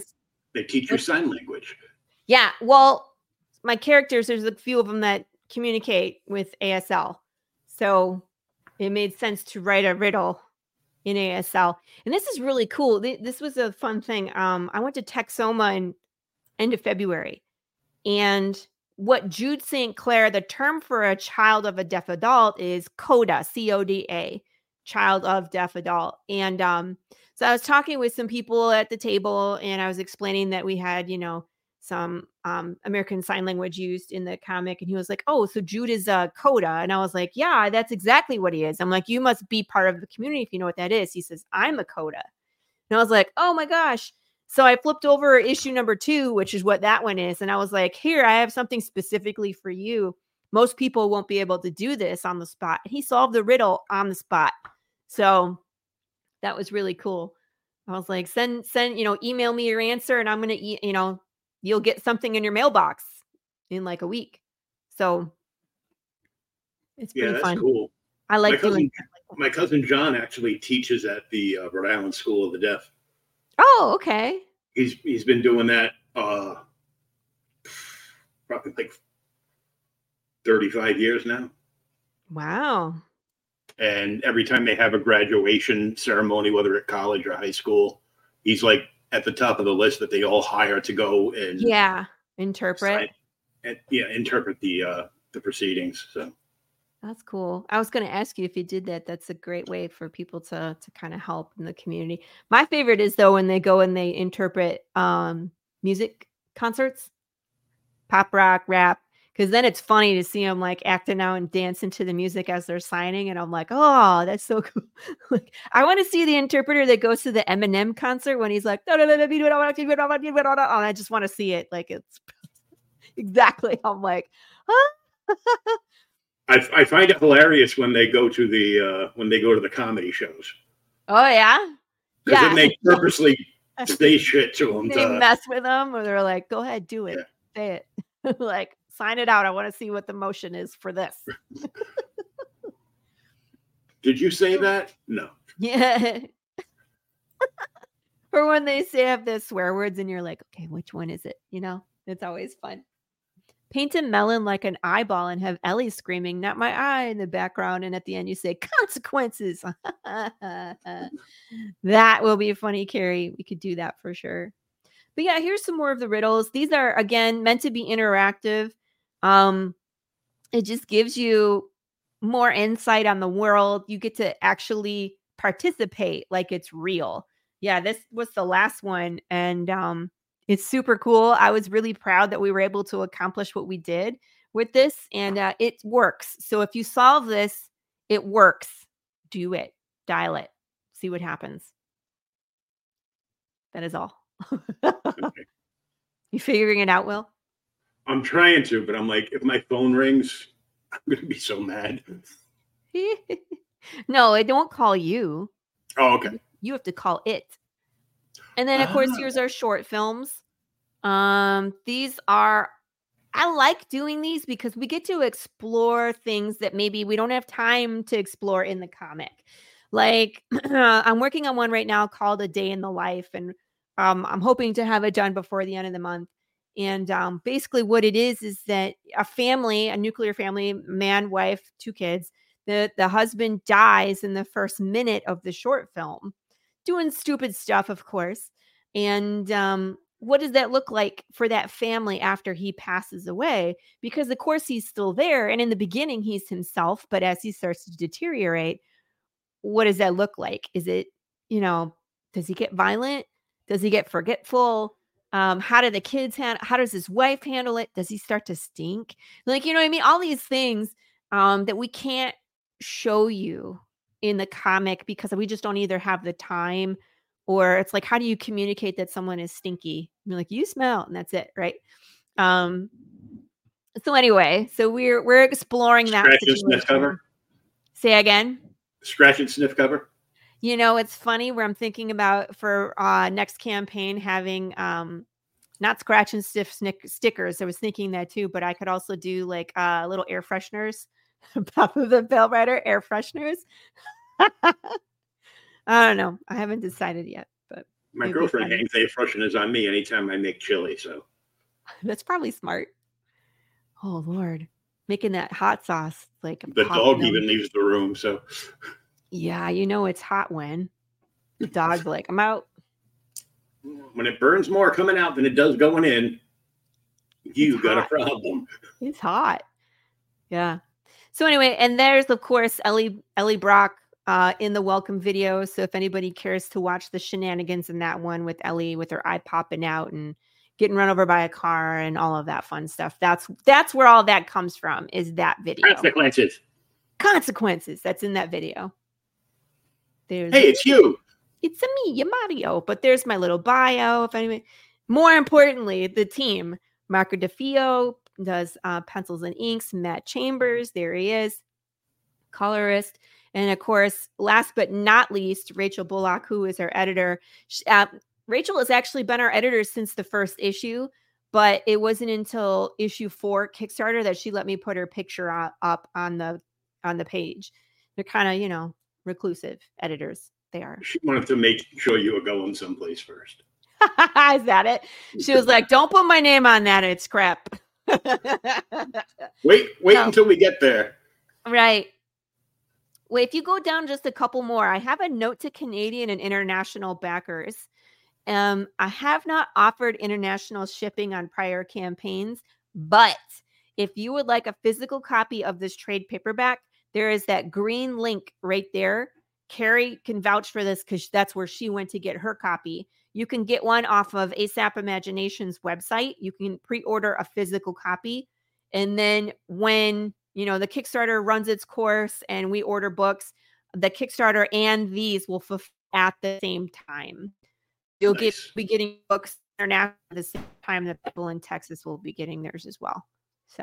Speaker 1: They teach you sign language.
Speaker 2: Yeah. Well, my characters, there's a few of them that communicate with A S L. So it made sense to write a riddle in A S L. And this is really cool. This was a fun thing. Um, I went to Texoma in end of February. And what Jude Saint Clair, the term for a child of a deaf adult is CODA, C O D A, child of deaf adult. And um, so I was talking with some people at the table, and I was explaining that we had, you know, some um, American Sign Language used in the comic. And he was like, oh, so Jude is a CODA. And I was like, yeah, that's exactly what he is. I'm like, you must be part of the community if you know what that is. He says, I'm a CODA. And I was like, oh my gosh. So I flipped over issue number two, which is what that one is. And I was like, here, I have something specifically for you. Most people won't be able to do this on the spot. He solved the riddle on the spot. So that was really cool. I was like, send, send, you know, email me your answer, and I'm going to, e- you know, you'll get something in your mailbox in like a week. So it's pretty
Speaker 1: yeah, that's
Speaker 2: fun.
Speaker 1: cool.
Speaker 2: I like
Speaker 1: my cousin,
Speaker 2: doing that.
Speaker 1: My cousin John actually teaches at the uh, Rhode Island School of the Deaf.
Speaker 2: Oh, okay.
Speaker 1: He's he's been doing that uh, probably like thirty-five years now.
Speaker 2: Wow.
Speaker 1: And every time they have a graduation ceremony, whether at college or high school, he's like at the top of the list that they all hire to go and
Speaker 2: yeah, interpret.
Speaker 1: sign, and, yeah, interpret the uh, the proceedings. So
Speaker 2: that's cool. I was going to ask you if you did that. That's a great way for people to to kind of help in the community. My favorite is though when they go and they interpret um, music concerts, pop, rock, rap, because then it's funny to see them like acting out and dancing to the music as they're signing, and I'm like, oh, that's so cool. Like, I want to see the interpreter that goes to the Eminem concert when he's like, oh, I just want to see it. Like it's exactly. I'm like, huh?
Speaker 1: I, I find it hilarious when they go to the uh, when they go to the comedy shows.
Speaker 2: Oh yeah,
Speaker 1: because
Speaker 2: yeah.
Speaker 1: then they purposely say shit to them.
Speaker 2: They
Speaker 1: to,
Speaker 2: mess with them, or they're like, "Go ahead, do it,
Speaker 1: Yeah.
Speaker 2: say it, like sign it out. I want to see what the motion is for this."
Speaker 1: Did you say that? No.
Speaker 2: Yeah. Or when they say have the swear words, and you're like, "Okay, which one is it?" You know, it's always fun. Paint a melon like an eyeball and have Ellie screaming, "Not my eye," in the background. And at the end, you say, "Consequences." That will be funny, Carrie. We could do that for sure. But yeah, here's some more of the riddles. These are, again, meant to be interactive. Um, it just gives you more insight on the world. You get to actually participate like it's real. Yeah, this was the last one. And um, it's super cool. I was really proud that we were able to accomplish what we did with this, and uh, it works. So if you solve this, it works. Do it. Dial it. See what happens. That is all.
Speaker 1: Okay.
Speaker 2: You figuring it out, Will?
Speaker 1: I'm trying to, but I'm like, if my phone rings, I'm going to be so mad.
Speaker 2: No, it don't call you.
Speaker 1: Oh, okay.
Speaker 2: You have to call it. And then, of course, here's our short films. Um, these are, I like doing these because we get to explore things that maybe we don't have time to explore in the comic. Like, I'm working on one right now called A Day in the Life, and um, I'm hoping to have it done before the end of the month. And um, basically what it is, is that a family, a nuclear family, man, wife, two kids, the, the husband dies in the first minute of the short film, doing stupid stuff, of course. And um, what does that look like for that family after he passes away? Because, of course, he's still there. And in the beginning, he's himself. But as he starts to deteriorate, what does that look like? Is it, you know, does he get violent? Does he get forgetful? Um, how do the kids handle, how does his wife handle it? Does he start to stink? Like, you know what I mean? All these things um, that we can't show you in the comic because we just don't either have the time, or it's like, how do you communicate that someone is stinky? You're like, you smell, and that's it. Right. Um, so anyway, so we're, we're exploring that.
Speaker 1: Scratch and sniff cover.
Speaker 2: Say again.
Speaker 1: Scratch and sniff cover.
Speaker 2: You know, it's funny where I'm thinking about for uh, next campaign having um, not scratch and sniff snick stickers. I was thinking that too, but I could also do like uh, little air fresheners. Top of the Bell Rider air fresheners. I don't know. I haven't decided yet, but
Speaker 1: My
Speaker 2: It'd be
Speaker 1: girlfriend
Speaker 2: funny.
Speaker 1: hangs air fresheners on me anytime I make chili. So
Speaker 2: That's probably smart. Oh Lord, making that hot sauce like
Speaker 1: the
Speaker 2: popping
Speaker 1: dog
Speaker 2: them.
Speaker 1: even leaves the room. So
Speaker 2: Yeah, you know it's hot when the dog's like, I'm out.
Speaker 1: when it burns more coming out than it does going in, you
Speaker 2: It's
Speaker 1: got a
Speaker 2: hot.
Speaker 1: problem.
Speaker 2: It's hot. Yeah. So anyway, and there's of course Ellie Ellie Brock uh, in the welcome video. So if anybody cares to watch the shenanigans in that one with Ellie with her eye popping out and getting run over by a car and all of that fun stuff, that's that's where all that comes from. Is that video
Speaker 1: Consequences.
Speaker 2: consequences that's in that video? There's
Speaker 1: Hey, it's you.
Speaker 2: it's a me, your Mario. But there's my little bio. If anybody, more importantly, the team. Marco DeFio does uh, pencils and inks. Matt Chambers, there he is, colorist. And of course, last but not least, Rachel Bullock, who is our editor. She, uh, Rachel has actually been our editor since the first issue, but it wasn't until issue four Kickstarter that she let me put her picture on, up on the on the page. They're kind of, you know, reclusive editors. They are.
Speaker 1: She wanted to make sure you were going someplace first.
Speaker 2: Is that it? She was like, don't put my name on that. It's crap.
Speaker 1: Wait, wait
Speaker 2: No.
Speaker 1: until we get there.
Speaker 2: Right. Wait, if you go down just a couple more, I have a note to Canadian and international backers. Um, I have not offered international shipping on prior campaigns, but if you would like a physical copy of this trade paperback, there is that green link right there. Carrie can vouch for this because that's where she went to get her copy. You can get one off of ASAP Imagination's website. You can pre-order a physical copy. And then when, you know, the Kickstarter runs its course and we order books, the Kickstarter and these will fulfill at the same time. You'll
Speaker 1: Nice.
Speaker 2: get be getting books international at the same time that people in Texas will be getting theirs as well. So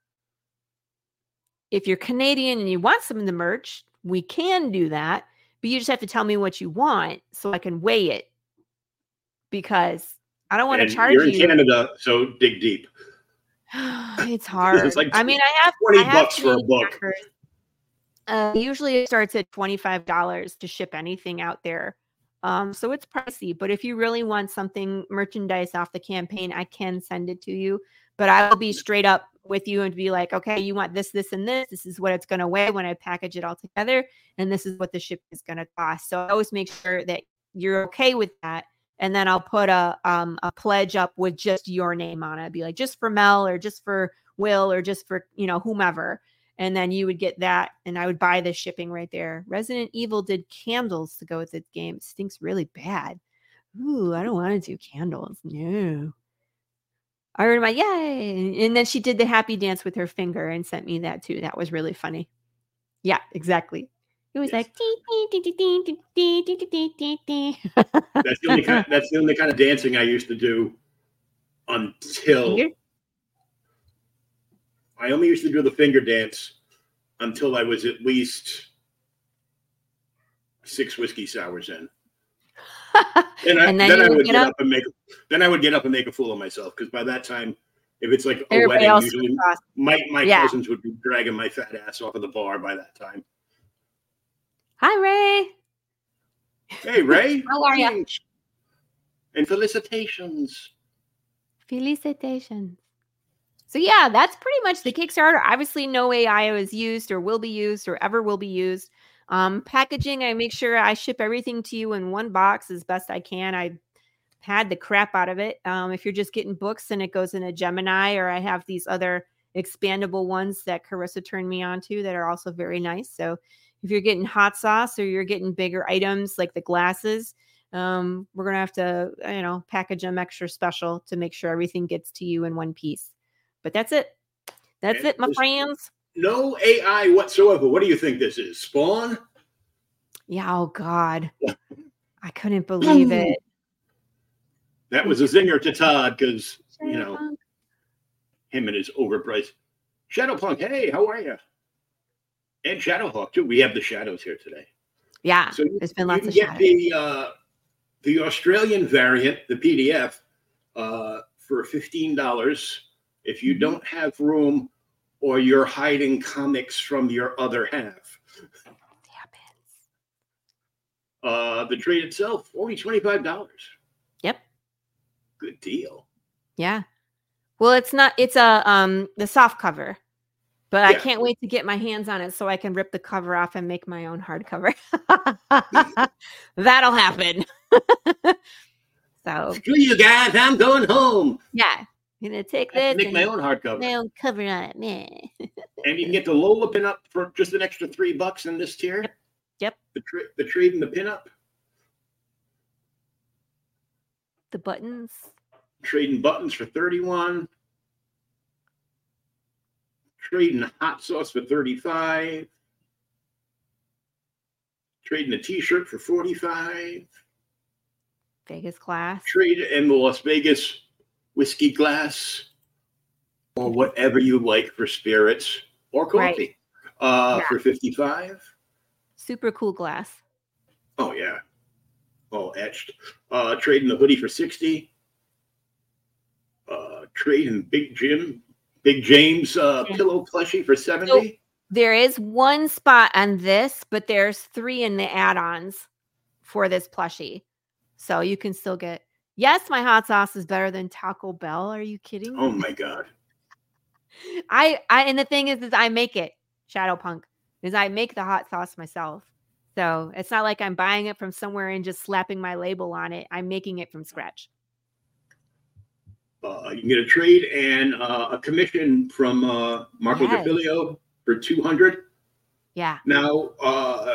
Speaker 2: if you're Canadian and you want some of the merch, we can do that. But you just have to tell me what you want so I can weigh it. Because I don't want to
Speaker 1: And
Speaker 2: charge
Speaker 1: you're in
Speaker 2: you.
Speaker 1: Canada, so dig deep.
Speaker 2: It's hard.
Speaker 1: It's like
Speaker 2: I mean, I have
Speaker 1: twenty
Speaker 2: I have
Speaker 1: bucks for a
Speaker 2: Canadian
Speaker 1: book.
Speaker 2: backers. Uh, usually it starts at twenty-five dollars to ship anything out there. Um, so it's pricey, but if you really want something merchandise off the campaign, I can send it to you. But I will be straight up with you and be like, okay, you want this, this, and this. This is what it's going to weigh when I package it all together. And this is what the ship is going to cost. So I always make sure that you're okay with that. And then I'll put a um, a pledge up with just your name on it. I'd be like, just for Mel or just for Will or just for, you know, whomever. And then you would get that, and I would buy the shipping right there. Resident Evil did candles to go with its game. It stinks really bad. Ooh, I don't want to do candles. No. I heard my yay. And then she did the happy dance with her finger and sent me that too. That was really funny. Yeah, exactly. It was
Speaker 1: Yes.
Speaker 2: like dee, dee, dee, dee, dee, dee, dee, dee, dee, dee.
Speaker 1: That's the only kind. That's the only kind of dancing I used to do until
Speaker 2: Finger?
Speaker 1: I only used to do the finger dance until I was at least six whiskey sours in. And, I,
Speaker 2: And
Speaker 1: then,
Speaker 2: then you
Speaker 1: I
Speaker 2: would
Speaker 1: would
Speaker 2: get
Speaker 1: get
Speaker 2: up?
Speaker 1: up and make. Then I would get up and make a fool of myself because by that time, if it's like a
Speaker 2: Everybody
Speaker 1: wedding,
Speaker 2: else
Speaker 1: usually
Speaker 2: was awesome.
Speaker 1: my my
Speaker 2: Yeah.
Speaker 1: cousins would be dragging my fat ass off of the bar by that time.
Speaker 2: Hi, Ray.
Speaker 1: Hey, Ray.
Speaker 2: How are ya?
Speaker 1: Thanks. And felicitations.
Speaker 2: Felicitations. So yeah, that's pretty much the Kickstarter. Obviously, no A I was used or will be used or ever will be used. Um, packaging, I make sure I ship everything to you in one box as best I can. I had the crap out of it. Um, if you're just getting books and it goes in a Gemini, or I have these other expandable ones that Carissa turned me on to that are also very nice. So if you're getting hot sauce or you're getting bigger items like the glasses, um, we're going to have to, you know, package them extra special to make sure everything gets to you in one piece. But that's it. That's
Speaker 1: And
Speaker 2: it, my
Speaker 1: there's
Speaker 2: friends.
Speaker 1: No A I whatsoever. What do you think this is? Spawn?
Speaker 2: Yeah. Oh God. I couldn't believe it.
Speaker 1: That was a zinger to Todd because, you know,
Speaker 2: Shadowpunk.
Speaker 1: him and his overpriced Shadowpunk. Hey, how are you? And Shadowhawk too. We have the shadows here today.
Speaker 2: Yeah.
Speaker 1: So you,
Speaker 2: There's been
Speaker 1: you
Speaker 2: lots
Speaker 1: can
Speaker 2: of
Speaker 1: get
Speaker 2: shadows.
Speaker 1: the uh, the Australian variant, the P D F, uh, for fifteen dollars if you
Speaker 2: Mhm.
Speaker 1: don't have room or you're hiding comics from your other half.
Speaker 2: Happens.
Speaker 1: Uh, the trade itself, only twenty-five dollars.
Speaker 2: Yep.
Speaker 1: Good deal.
Speaker 2: Yeah. Well, it's not, it's a, um, the soft cover, but I
Speaker 1: Yeah.
Speaker 2: can't wait to get my hands on it so I can rip the cover off and make my own hardcover. That'll happen. So,
Speaker 1: Screw you guys, I'm going home.
Speaker 2: yeah. I'm going to take
Speaker 1: I have
Speaker 2: this
Speaker 1: to make
Speaker 2: and
Speaker 1: my own hardcover.
Speaker 2: my own cover on it. Man.
Speaker 1: And you can get the Lola pinup for just an extra three bucks in this tier.
Speaker 2: Yep. Yep.
Speaker 1: The, tra- the trade and the pinup.
Speaker 2: The buttons.
Speaker 1: Trading buttons for thirty-one. Trading hot sauce for thirty-five. Trading a t-shirt for forty-five.
Speaker 2: Vegas class.
Speaker 1: Trade in the Las Vegas whiskey glass. Or whatever you like for spirits or coffee.
Speaker 2: Right.
Speaker 1: Uh,
Speaker 2: Yeah.
Speaker 1: for fifty-five.
Speaker 2: Super cool glass.
Speaker 1: Oh, yeah. All etched. Uh, trading the hoodie for sixty. Uh, trading Big Jim, Big James uh,
Speaker 2: Yeah.
Speaker 1: pillow plushie for seventy.
Speaker 2: There is one spot on this, but there's three in the add-ons for this plushie. So you can still get, yes, my hot sauce is better than Taco Bell. Are you kidding?
Speaker 1: Oh my God.
Speaker 2: I, I, and the thing is, is I make it, Shadow Punk, is I make the hot sauce myself. So it's not like I'm buying it from somewhere and just slapping my label on it. I'm making it from scratch.
Speaker 1: Uh, you can get a trade and uh, a commission from uh, Marco
Speaker 2: Yes.
Speaker 1: DeFilio for two hundred.
Speaker 2: Yeah.
Speaker 1: Now, uh,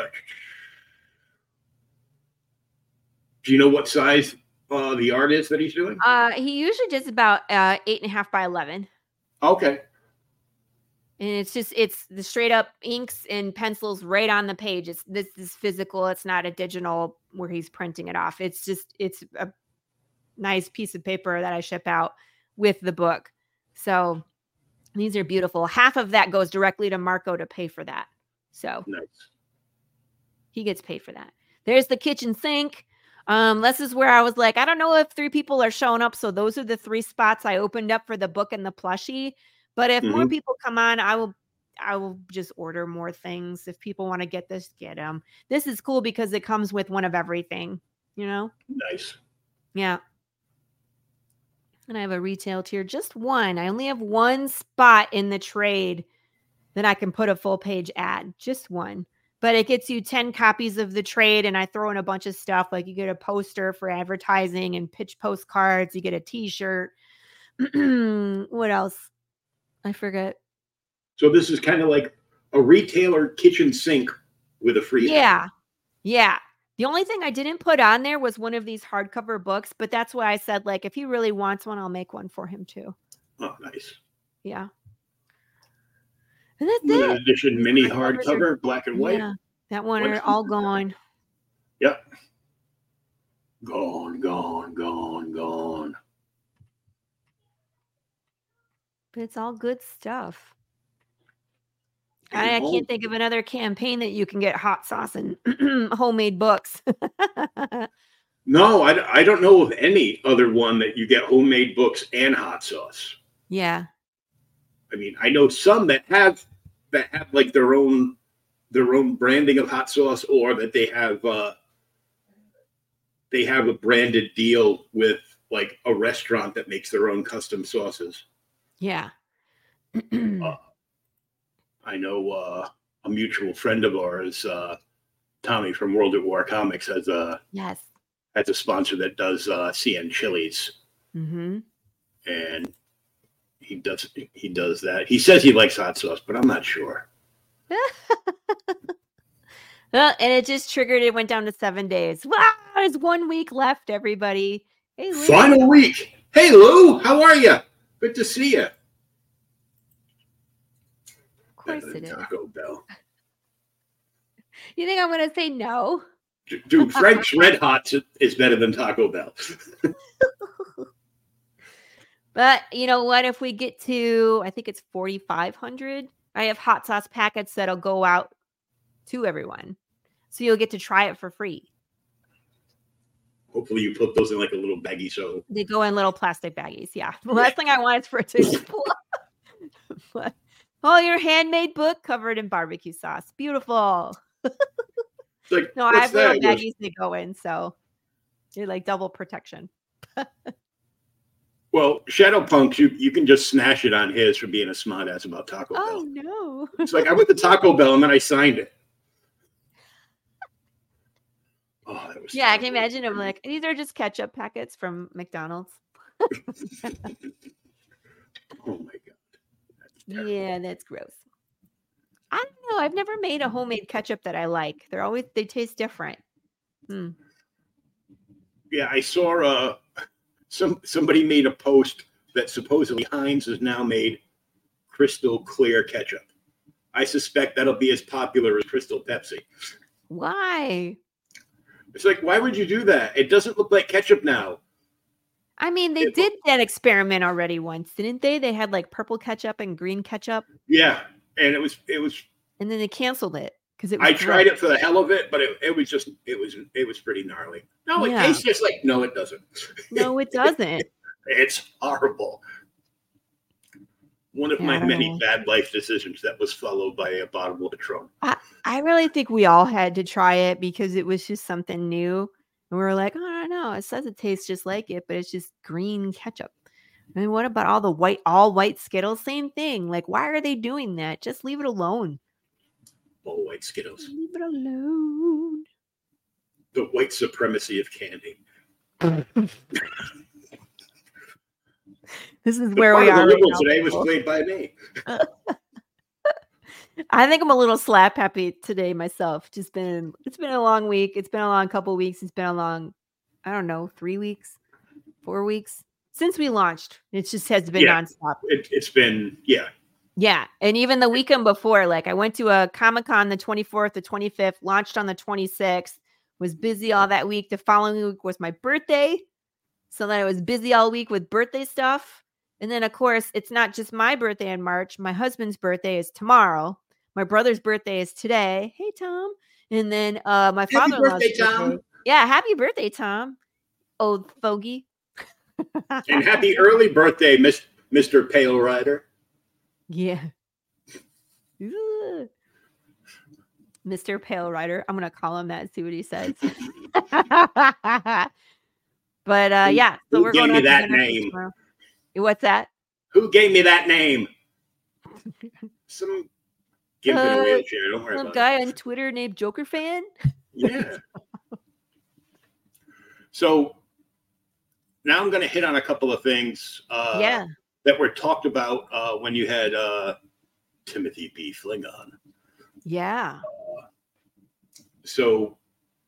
Speaker 1: do you know what size uh, the art is that he's doing?
Speaker 2: Uh, he usually does about uh, eight and a half by eleven.
Speaker 1: Okay.
Speaker 2: And it's just, it's the straight up inks and pencils right on the page. It's, this is physical. It's not a digital where he's printing it off. It's just, it's a nice piece of paper that I ship out with the book. So these are beautiful. Half of that goes directly to Marco to pay for that. So
Speaker 1: Nice.
Speaker 2: he gets paid for that. There's the kitchen sink. Um, this is where I was like, I don't know if three people are showing up. So those are the three spots I opened up for the book and the plushie. But if more
Speaker 1: Mhm.
Speaker 2: people come on, I will I will just order more things. If people want to get this, get them. This is cool because it comes with one of everything, you know?
Speaker 1: Nice.
Speaker 2: Yeah. And I have a retail tier, just one. I only have one spot in the trade that I can put a full page ad, just one. But it gets you ten copies of the trade, and I throw in a bunch of stuff. Like you get a poster for advertising and pitch postcards. You get a t-shirt. What else? I forget.
Speaker 1: So this is kind of like a retailer kitchen sink with a free.
Speaker 2: Yeah. Yeah. The only thing I didn't put on there was one of these hardcover books, but that's why I said, like, if he really wants one, I'll make one for him too.
Speaker 1: Oh, nice.
Speaker 2: Yeah. And that's
Speaker 1: Limited
Speaker 2: it.
Speaker 1: edition mini
Speaker 2: Hardcovers
Speaker 1: hardcover,
Speaker 2: are-
Speaker 1: black and white.
Speaker 2: Yeah. That one
Speaker 1: What's
Speaker 2: are all gone.
Speaker 1: Yep. Gone, gone, gone, gone.
Speaker 2: But it's all good stuff.
Speaker 1: And
Speaker 2: I, I
Speaker 1: home-
Speaker 2: can't think of another campaign that you can get hot sauce and homemade books.
Speaker 1: No, I, I don't know of any other one that you get homemade books and hot sauce.
Speaker 2: Yeah.
Speaker 1: I mean, I know some that have that have like their own their own branding of hot sauce, or that they have uh, they have a branded deal with like a restaurant that makes their own custom sauces.
Speaker 2: Yeah.
Speaker 1: Uh, I know uh, a mutual friend of ours, uh, Tommy from World at War Comics, has a
Speaker 2: Yes.
Speaker 1: has a sponsor that does uh, C N chilies,
Speaker 2: Mm-hmm.
Speaker 1: and he does he does that. He says he likes hot sauce, but I'm not sure.
Speaker 2: Well, and it just triggered. It went down to seven days. Wow, there's one week left, everybody. Hey, Lou.
Speaker 1: Final week. Hey Lou, how are you? Good to see you.
Speaker 2: Of course it is.
Speaker 1: Taco Bell.
Speaker 2: You think I'm going to say no?
Speaker 1: Dude, Frank's Red Hot is better than Taco Bell.
Speaker 2: But you know what? If we get to, I think it's forty-five hundred, I have hot sauce packets that'll go out to everyone. So you'll get to try it for free.
Speaker 1: Hopefully you put those in like a little baggie so
Speaker 2: They go in little plastic baggies. Yeah. The last thing I want is for it to explode. Oh, your handmade book covered in barbecue sauce. Beautiful.
Speaker 1: It's like,
Speaker 2: No, I
Speaker 1: what's
Speaker 2: have little
Speaker 1: that? He goes,
Speaker 2: baggies that go in, so they're like double protection.
Speaker 1: well, Shadow Punks, you, you can just smash it on his for being a smartass about Taco
Speaker 2: Oh
Speaker 1: Bell.
Speaker 2: no.
Speaker 1: It's like, I went to Taco Bell and then I signed it. Oh, that was
Speaker 2: Yeah, I can
Speaker 1: terrible.
Speaker 2: imagine him like, these are just ketchup packets from McDonald's.
Speaker 1: Oh my God. That's terrible.
Speaker 2: Yeah, that's gross. I don't know. I've never made a homemade ketchup that I like. They're always they taste different. Hmm.
Speaker 1: Yeah, I saw uh, some somebody made a post that supposedly Heinz has now made crystal clear ketchup. I suspect that'll be as popular as Crystal Pepsi.
Speaker 2: Why?
Speaker 1: It's like, why would you do that? It doesn't look like ketchup now.
Speaker 2: I mean, they
Speaker 1: It
Speaker 2: did that experiment already once, didn't they? They had like purple ketchup and green ketchup,
Speaker 1: Yeah, and it was it was.
Speaker 2: and then they canceled it because it was
Speaker 1: I
Speaker 2: gross.
Speaker 1: tried it for the hell of it, but it, it was just it was it was pretty gnarly. No, it
Speaker 2: Yeah.
Speaker 1: tastes just like no, it doesn't.
Speaker 2: No, it doesn't.
Speaker 1: It's horrible. One of
Speaker 2: Yeah,
Speaker 1: my
Speaker 2: I don't
Speaker 1: many
Speaker 2: know.
Speaker 1: bad life decisions that was followed by a bottle of Patron.
Speaker 2: I really think we all had to try it because it was just something new. And we were like, oh, I don't know. It says it tastes just like it, but it's just green ketchup. I mean, what about all the white, all white Skittles? Same thing. Like, why are they doing that? Just leave it alone.
Speaker 1: All white Skittles.
Speaker 2: Leave it alone.
Speaker 1: The white supremacy of candy.
Speaker 2: This is
Speaker 1: The
Speaker 2: where
Speaker 1: part
Speaker 2: we
Speaker 1: of the
Speaker 2: are right
Speaker 1: liberal
Speaker 2: now,
Speaker 1: today was
Speaker 2: people.
Speaker 1: played by me.
Speaker 2: I think I'm a little slap happy today myself. Just been it's been a long week. It's been a long couple weeks. It's been a long, I don't know, three weeks, four weeks since we launched. It just has been
Speaker 1: Yeah.
Speaker 2: nonstop.
Speaker 1: It, it's been, yeah.
Speaker 2: Yeah. And even the weekend before, like I went to a Comic-Con the twenty-fourth, the twenty-fifth, launched on the twenty-sixth, was busy all that week. The following week was my birthday. So then I was busy all week with birthday stuff. And then, of course, it's not just my birthday in March. My husband's birthday is tomorrow. My brother's birthday is today. Hey, Tom. And then uh, my
Speaker 1: Happy
Speaker 2: father-in-law's
Speaker 1: birthday, Tom.
Speaker 2: birthday. Yeah, happy birthday, Tom. Old fogey.
Speaker 1: And happy early birthday, Miss, Mister Pale Rider.
Speaker 2: Yeah. Ugh. Mister Pale Rider. I'm going to call him that and see what he says. But uh,
Speaker 1: Who-
Speaker 2: yeah, so
Speaker 1: who
Speaker 2: we're
Speaker 1: gave
Speaker 2: going
Speaker 1: me
Speaker 2: out to
Speaker 1: that
Speaker 2: dinner
Speaker 1: name?
Speaker 2: tomorrow. What's that?
Speaker 1: Who gave me that name? Some gimp in
Speaker 2: Uh,
Speaker 1: a wheelchair. Don't worry
Speaker 2: Some
Speaker 1: about
Speaker 2: guy
Speaker 1: it.
Speaker 2: on Twitter named Joker Fan.
Speaker 1: Yeah. So now I'm going to hit on a couple of things uh,
Speaker 2: Yeah.
Speaker 1: that were talked about uh, when you had uh, Timothy B. Fling on.
Speaker 2: Yeah.
Speaker 1: So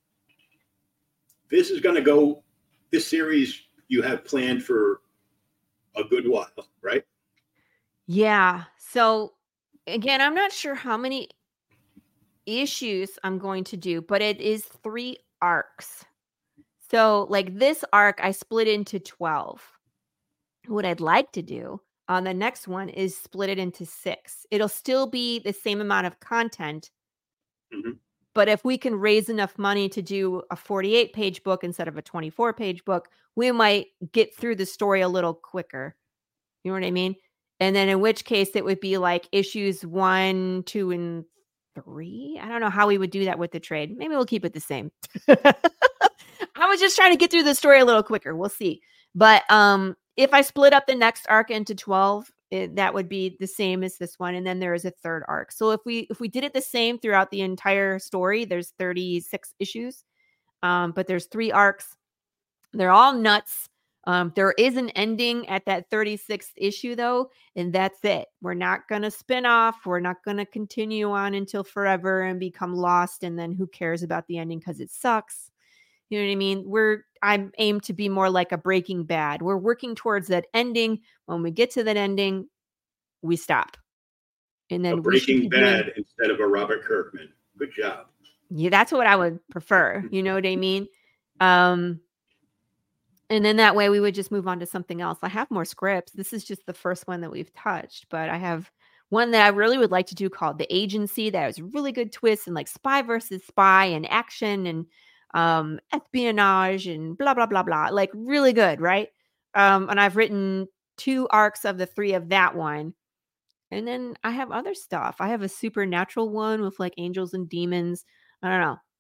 Speaker 1: this is going to go, this series you have planned for a good while, right?
Speaker 2: Yeah. So again, I'm not sure how many issues I'm going to do, but it is three arcs. So like this arc, I split into twelve. What I'd like to do on the next one is split it into six. It'll still be the same amount of content.
Speaker 1: Mhm.
Speaker 2: But if we can raise enough money to do a forty-eight page book instead of a twenty-four page book, we might get through the story a little quicker. You know what I mean? And then in which case it would be like issues one, two, and three. I don't know how we would do that with the trade. Maybe we'll keep it the same. I was just trying to get through the story a little quicker. We'll see. But um, if I split up the next arc into twelve, it, that would be the same as this one. And then there is a third arc. So if we if we did it the same throughout the entire story, there's thirty-six issues. Um, but there's three arcs. They're all nuts. Um, there is an ending at that thirty-sixth issue, though, and that's it. We're not going to spin off. We're not going to continue on until forever and become lost. And then who cares about the ending because it sucks? You know what I mean? We're I'm aimed to be more like a Breaking Bad. We're working towards that ending. When we get to that ending, we stop. And then
Speaker 1: A
Speaker 2: we should
Speaker 1: Breaking
Speaker 2: be doing-
Speaker 1: Bad instead of a Robert Kirkman. Good job.
Speaker 2: Yeah, that's what I would prefer. You know what I mean? Um, and then that way we would just move on to something else. I have more scripts. This is just the first one that we've touched, but I have one that I really would like to do called The Agency. That was really good twist and like spy versus spy and action and um, espionage and blah, blah, blah, blah. Like really good, right? Um, and I've written two arcs of the three of that one. And then I have other stuff. I have a supernatural one with like angels and demons. I don't know.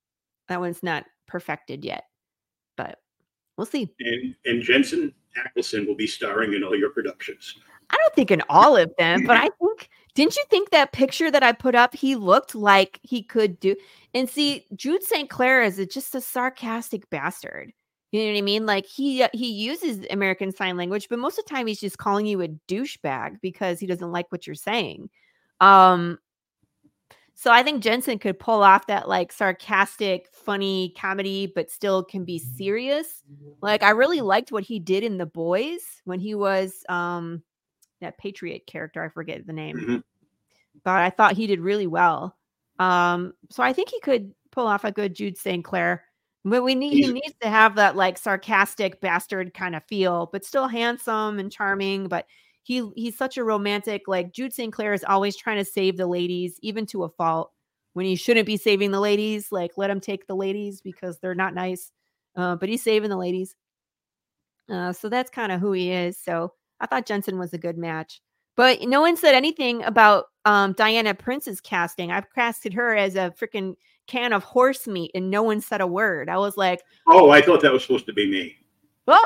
Speaker 2: That one's not perfected yet, but we'll see.
Speaker 1: And and Jensen Ackles will be starring in all your productions.
Speaker 2: I don't think in all of them, but I think, didn't you think that picture that I put up, he looked like he could do? And see, Jude Saint Clair is just a sarcastic bastard. You know what I mean? Like he he uses American Sign Language, but most of the time he's just calling you a douchebag because he doesn't like what you're saying. Um, so I think Jensen could pull off that like sarcastic, funny comedy, but still can be serious. Like I really liked what he did in The Boys when he was um that Patriot character. I forget the name,
Speaker 1: Mm-hmm.
Speaker 2: but I thought he did really well. Um, so I think he could pull off a good Jude Saint Clair. But we need
Speaker 1: He's-
Speaker 2: he needs to have that like sarcastic bastard kind of feel, but still handsome and charming. But he he's such a romantic. Like Jude Saint Clair is always trying to save the ladies, even to a fault. When he shouldn't be saving the ladies, like let him take the ladies because they're not nice. Uh, but he's saving the ladies. Uh, so that's kind of who he is. So I thought Jensen was a good match. But no one said anything about um, Diana Prince's casting. I've casted her as a freaking can of horse meat, and no one said a word. I was like,
Speaker 1: oh, I thought that was supposed to be me.
Speaker 2: oh,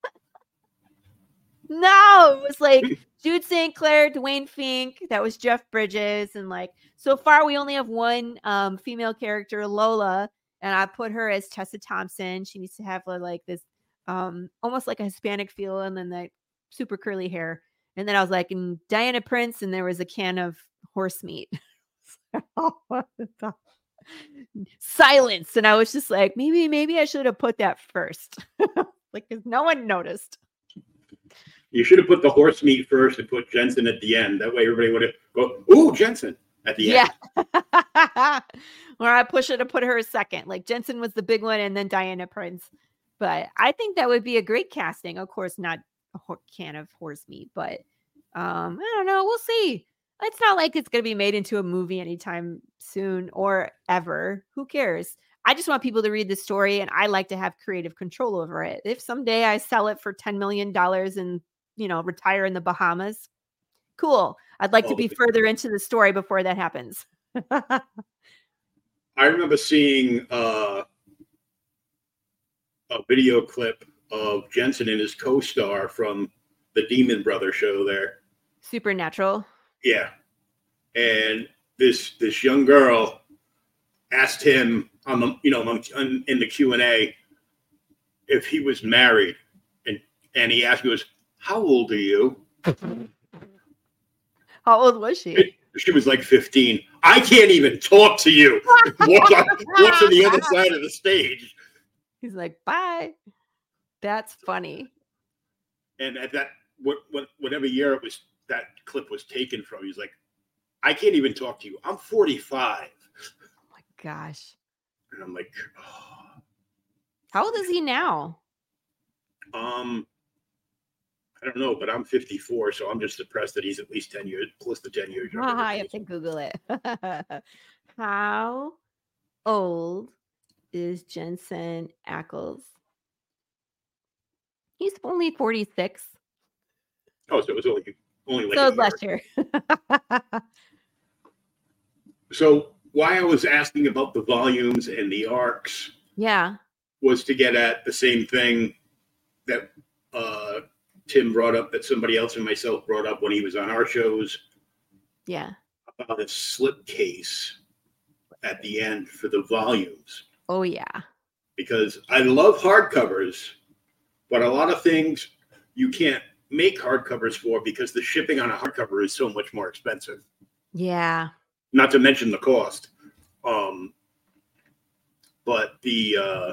Speaker 2: no, it was like Jude Saint Clair, Dwayne Fink, that was Jeff Bridges, and like so far we only have one um, female character, Lola, and I put her as Tessa Thompson. She needs to have uh, like this um, almost like a Hispanic feel, and then the super curly hair. And then I was like, and Diana Prince, and there was a can of horse meat. Silence, and I was just like, maybe, maybe I should have put that first, like, because no one noticed.
Speaker 1: You should have put the horse meat first and put Jensen at the end. That way, everybody would have go, "Ooh, Jensen!" at the
Speaker 2: Yeah.
Speaker 1: end.
Speaker 2: Or I push her to put her second. Like Jensen was the big one, and then Diana Prince. But I think that would be a great casting. Of course, not a ho- can of horse meat, but um, I don't know. We'll see. It's not like it's going to be made into a movie anytime soon or ever. Who cares? I just want people to read the story, and I like to have creative control over it. If someday I sell it for ten million dollars and, you know, retire in the Bahamas, cool. I'd like
Speaker 1: Oh,
Speaker 2: to be further into the story before that happens.
Speaker 1: I remember seeing uh, a video clip of Jensen and his co-star from the Demon Brother show there.
Speaker 2: Supernatural.
Speaker 1: Yeah. And this this young girl asked him on the you know on, in the Q and A if he was married, and and he asked, he was, "How old are you?"
Speaker 2: How old was she?
Speaker 1: She was like fifteen. I can't even talk to you. Walk on, walk to the other side of the stage.
Speaker 2: He's like, bye. That's funny.
Speaker 1: And at that, what, what, whatever year it was, that clip was taken from, he's like, I can't even talk to you. I'm forty-five.
Speaker 2: Oh my gosh.
Speaker 1: And I'm like, oh.
Speaker 2: How old is he now?
Speaker 1: Um, I don't know, but I'm fifty-four, so I'm just depressed that he's at least ten years, close to ten years.
Speaker 2: Oh, I have to Google it. How old is Jensen Ackles? He's only forty-six.
Speaker 1: Oh, so it was only only like
Speaker 2: So
Speaker 1: a
Speaker 2: last
Speaker 1: year.
Speaker 2: year.
Speaker 1: So why I was asking about the volumes and the arcs
Speaker 2: Yeah.
Speaker 1: was to get at the same thing that uh, Tim brought up, that somebody else and myself brought up when he was on our shows,
Speaker 2: Yeah.
Speaker 1: about a slipcase at the end for the volumes.
Speaker 2: Oh, yeah.
Speaker 1: Because I love hardcovers, but a lot of things you can't make hardcovers for because the shipping on a hardcover is so much more expensive.
Speaker 2: Yeah.
Speaker 1: Not to mention the cost. Um, but the uh,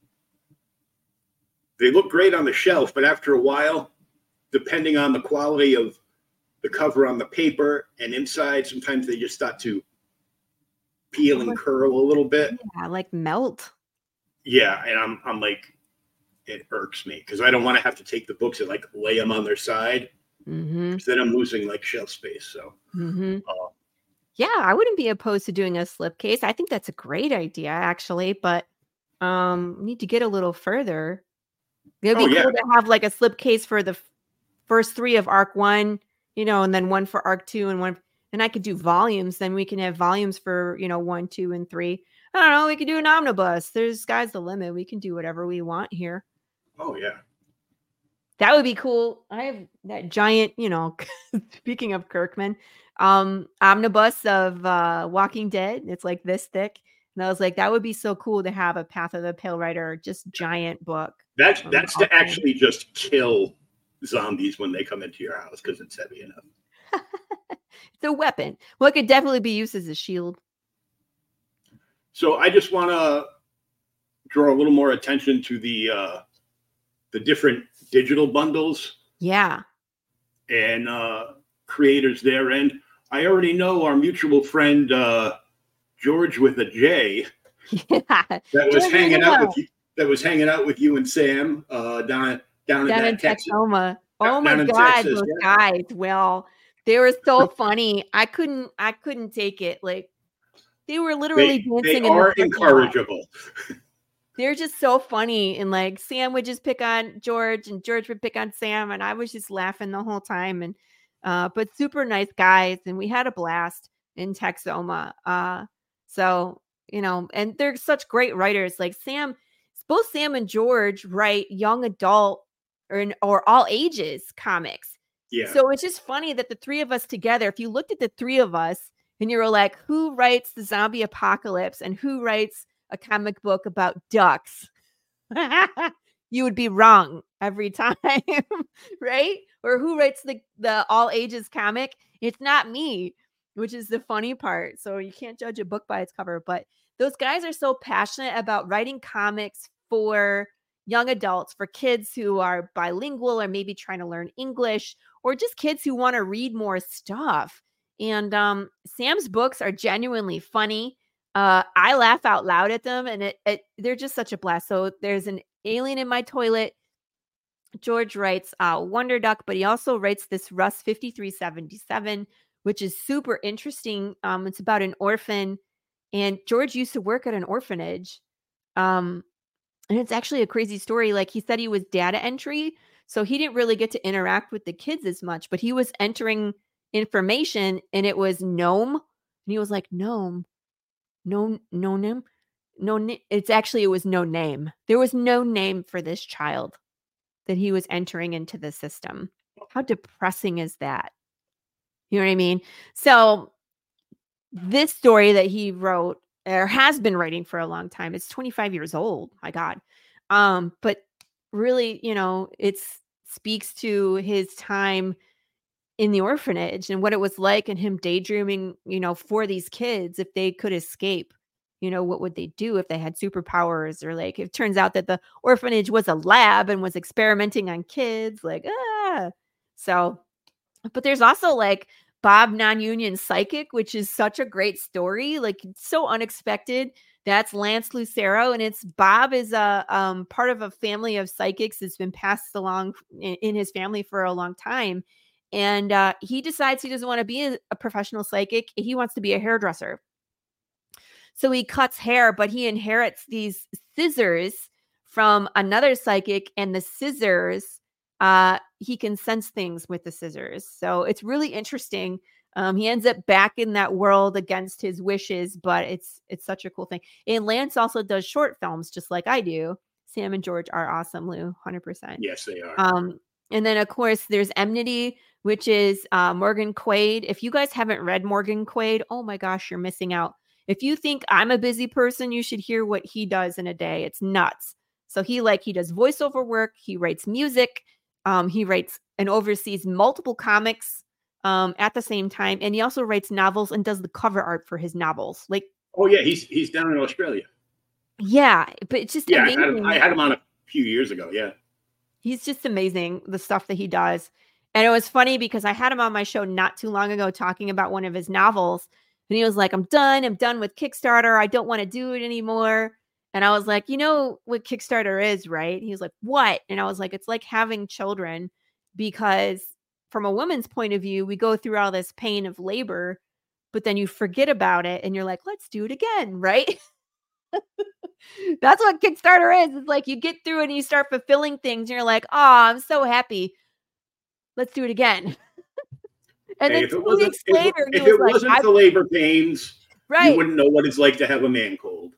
Speaker 1: they look great on the shelf, but after a while, depending on the quality of the cover on the paper and inside, sometimes they just start to peel and curl a little bit.
Speaker 2: Yeah, like melt.
Speaker 1: Yeah, and I'm I'm like, it irks me because I don't want to have to take the books and like lay them on their side.
Speaker 2: Mm-hmm.
Speaker 1: Then I'm losing like shelf space. So,
Speaker 2: Mm-hmm.
Speaker 1: uh,
Speaker 2: Yeah, I wouldn't be opposed to doing a slipcase. I think that's a great idea, actually. But um, we need to get a little further. It'd be
Speaker 1: Oh, yeah.
Speaker 2: cool to have like a slipcase for the f- first three of Arc One, you know, and then one for Arc Two and one. and I could do volumes, then we can have volumes for, you know, one, two, and three. I don't know. We could do an omnibus. There's sky's the limit. We can do whatever we want here.
Speaker 1: Oh, yeah.
Speaker 2: That would be cool. I have that giant, you know, speaking of Kirkman, um, omnibus of uh, Walking Dead. It's like this thick. And I was like, that would be so cool to have a Path of the Pale Rider, just giant book.
Speaker 1: That's, that's to actually just kill zombies when they come into your house because it's heavy enough.
Speaker 2: It's a weapon. Well, it could definitely be used as a shield.
Speaker 1: So I just want to draw a little more attention to the uh, the different digital bundles.
Speaker 2: Yeah.
Speaker 1: And uh, creators there. And I already know our mutual friend, uh, George with a J,
Speaker 2: yeah.
Speaker 1: that was
Speaker 2: George
Speaker 1: hanging
Speaker 2: Luna.
Speaker 1: out with you. That was hanging out with you and Sam uh, down down,
Speaker 2: down
Speaker 1: in,
Speaker 2: in
Speaker 1: Texas.
Speaker 2: Texoma. Oh my
Speaker 1: in
Speaker 2: God,
Speaker 1: Texas,
Speaker 2: those
Speaker 1: yeah.
Speaker 2: guys. Well, they were so funny. I couldn't, I couldn't take it. Like they were literally
Speaker 1: They, they
Speaker 2: dancing. in
Speaker 1: are
Speaker 2: the
Speaker 1: incorrigible.
Speaker 2: They're just so funny. And like Sam would just pick on George and George would pick on Sam. And I was just laughing the whole time. And, uh, but super nice guys. And we had a blast in Texoma. Uh, so, you know, and they're such great writers. Like Sam, both Sam and George write young adult or, or all ages comics.
Speaker 1: Yeah.
Speaker 2: So it's just funny that the three of us together, if you looked at the three of us and you were like, who writes the zombie apocalypse and who writes a comic book about ducks, you would be wrong every time, right? Or who writes the, the all ages comic? It's not me, which is the funny part. So you can't judge a book by its cover, but those guys are so passionate about writing comics for young adults, for kids who are bilingual or maybe trying to learn English, or just kids who want to read more stuff. And um, Sam's books are genuinely funny. Uh, I laugh out loud at them, and it, it they're just such a blast. So there's an alien in my toilet. George writes uh, Wonder Duck, but he also writes this Russ fifty-three seventy-seven, which is super interesting. Um, it's about an orphan, and George used to work at an orphanage. Um, and it's actually a crazy story. Like he said he was data entry, so he didn't really get to interact with the kids as much, but he was entering information and it was gnome. And he was like, gnome. No, no name, no. It's actually it was no name. There was no name for this child that he was entering into the system. How depressing is that? You know what I mean? So this story that he wrote or has been writing for a long time. It's twenty-five years old. My God, um, but really, you know, it's speaks to his time in the orphanage and what it was like and him daydreaming, you know, for these kids, if they could escape, you know, what would they do if they had superpowers? Or like, it turns out that the orphanage was a lab and was experimenting on kids, like, ah, so, but there's also like Bob Non-Union Psychic, which is such a great story. Like it's so unexpected. That's Lance Lucero. And it's Bob is a um, part of a family of psychics that's been passed along in, in his family for a long time. And uh, he decides he doesn't want to be a, a professional psychic. He wants to be a hairdresser. So he cuts hair, but he inherits these scissors from another psychic, and the scissors, uh, he can sense things with the scissors. So it's really interesting. Um, he ends up back in that world against his wishes, but it's it's such a cool thing. And Lance also does short films, just like I do. Sam and George are awesome, Lou, one hundred percent.
Speaker 1: Yes, they are.
Speaker 2: Um, and then, of course, there's Enmity, which is uh, Morgan Quaid. If you guys haven't read Morgan Quaid, oh my gosh, you're missing out. If you think I'm a busy person, you should hear what he does in a day. It's nuts. So he like he does voiceover work. He writes music. Um, he writes and oversees multiple comics um, at the same time. And he also writes novels and does the cover art for his novels. Like,
Speaker 1: oh yeah, he's he's down in Australia.
Speaker 2: Yeah, but it's just
Speaker 1: yeah.
Speaker 2: amazing.
Speaker 1: I had, him, I had him on a few years ago. Yeah.
Speaker 2: He's just amazing, the stuff that he does. And it was funny because I had him on my show not too long ago talking about one of his novels. And he was like, I'm done. I'm done with Kickstarter. I don't want to do it anymore. And I was like, you know what Kickstarter is, right? He was like, what? And I was like, it's like having children, because from a woman's point of view, we go through all this pain of labor, but then you forget about it and you're like, let's do it again, right? That's what Kickstarter is. It's like you get through and you start fulfilling things and you're like, oh, I'm so happy. Let's do it again. And
Speaker 1: Hey,
Speaker 2: then
Speaker 1: if it
Speaker 2: two
Speaker 1: wasn't
Speaker 2: weeks
Speaker 1: if,
Speaker 2: later, he
Speaker 1: if
Speaker 2: was
Speaker 1: it
Speaker 2: like,
Speaker 1: wasn't
Speaker 2: I,
Speaker 1: for labor pains, you
Speaker 2: right.
Speaker 1: wouldn't know what it's like to have a man cold.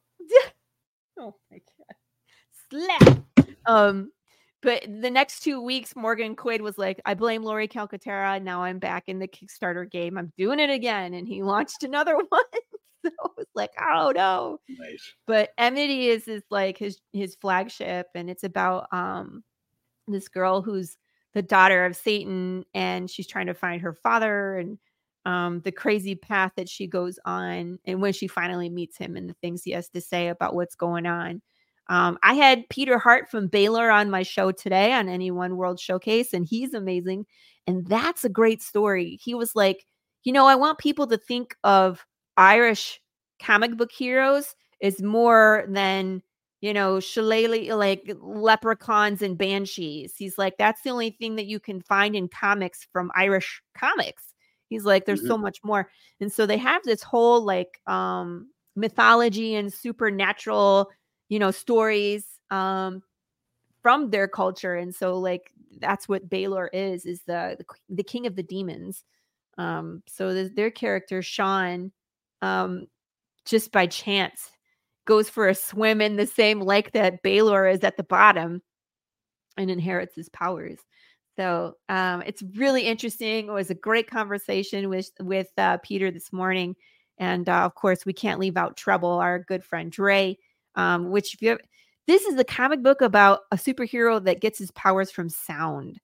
Speaker 2: Oh my God. Slap. Um, but the next two weeks, Morgan Quaid was like, I blame Lori Calcaterra. Now I'm back in the Kickstarter game. I'm doing it again. And he launched another one. So it was like, oh no.
Speaker 1: Nice.
Speaker 2: But Enmity is is like his his flagship, and it's about um this girl who's the daughter of Satan, and she's trying to find her father, and um the crazy path that she goes on, and when she finally meets him and the things he has to say about what's going on. Um, I had Peter Hart from Baylor on my show today on Any One World Showcase, and he's amazing. And that's a great story. He was like, you know, I want people to think of Irish comic book heroes as more than, you know, shillelagh, like leprechauns and banshees. He's like, that's the only thing that you can find in comics from Irish comics. He's like, there's
Speaker 1: Mm-hmm.
Speaker 2: so much more. And so they have this whole like um mythology and supernatural, you know, stories um from their culture. And so like that's what Baylor is, is the the, the king of the demons. Um, so the, their character, Sean, um, just by chance goes for a swim in the same lake that Baylor is at the bottom and inherits his powers. So um, it's really interesting. It was a great conversation with with uh, Peter this morning, and uh, of course we can't leave out Treble, our good friend Dre. Um, which if you have, this is the comic book about a superhero that gets his powers from sound.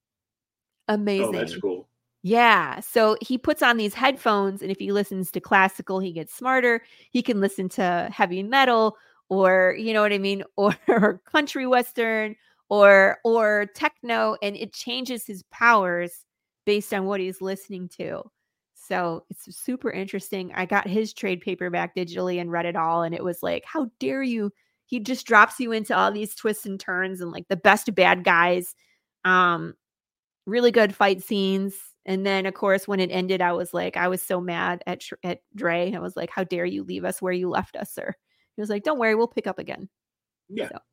Speaker 2: Amazing.
Speaker 1: Oh, that's cool.
Speaker 2: Yeah. So he puts on these headphones, and if he listens to classical, he gets smarter. He can listen to heavy metal, or, you know what I mean, or, or country western, or or techno, and it changes his powers based on what he's listening to. So it's super interesting. I got his trade paperback digitally and read it all, and it was like, how dare you? He just drops you into all these twists and turns and like the best bad guys. Um, really good fight scenes. And then, of course, when it ended, I was like, I was so mad at at Dre. I was like, how dare you leave us where you left us, sir? He was like, don't worry, we'll pick up again.
Speaker 1: Yeah.
Speaker 2: So.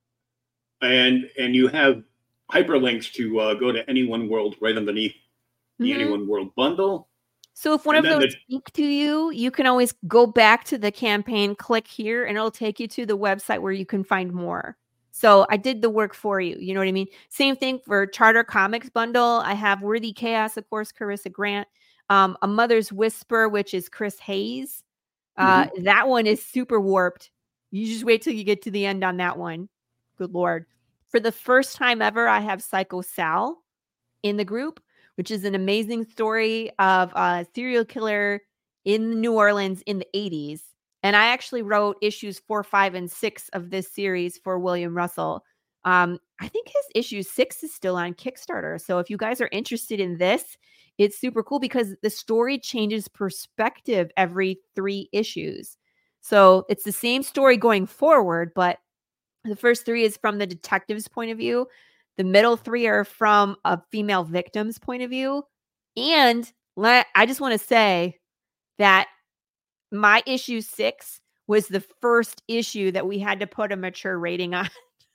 Speaker 1: And and you have hyperlinks to uh, go to Any One World right underneath the mm-hmm. Any One World bundle.
Speaker 2: So if one and of those the- speak to you, you can always go back to the campaign, click here, and it'll take you to the website where you can find more. So I did the work for you. You know what I mean? Same thing for Charter Comics bundle. I have Worthy Chaos, of course, Carissa Grant. Um, A Mother's Whisper, which is Chris Hayes. Uh, mm-hmm. That one is super warped. You just wait till you get to the end on that one. Good Lord. For the first time ever, I have Psycho Sal in the group, which is an amazing story of a serial killer in New Orleans in the eighties. And I actually wrote issues four, five, and six of this series for William Russell. Um, I think his issue six is still on Kickstarter. So if you guys are interested in this, it's super cool because the story changes perspective every three issues. So it's the same story going forward, but the first three is from the detective's point of view. The middle three are from a female victim's point of view. And let, I just want to say that my issue six was the first issue that we had to put a mature rating on.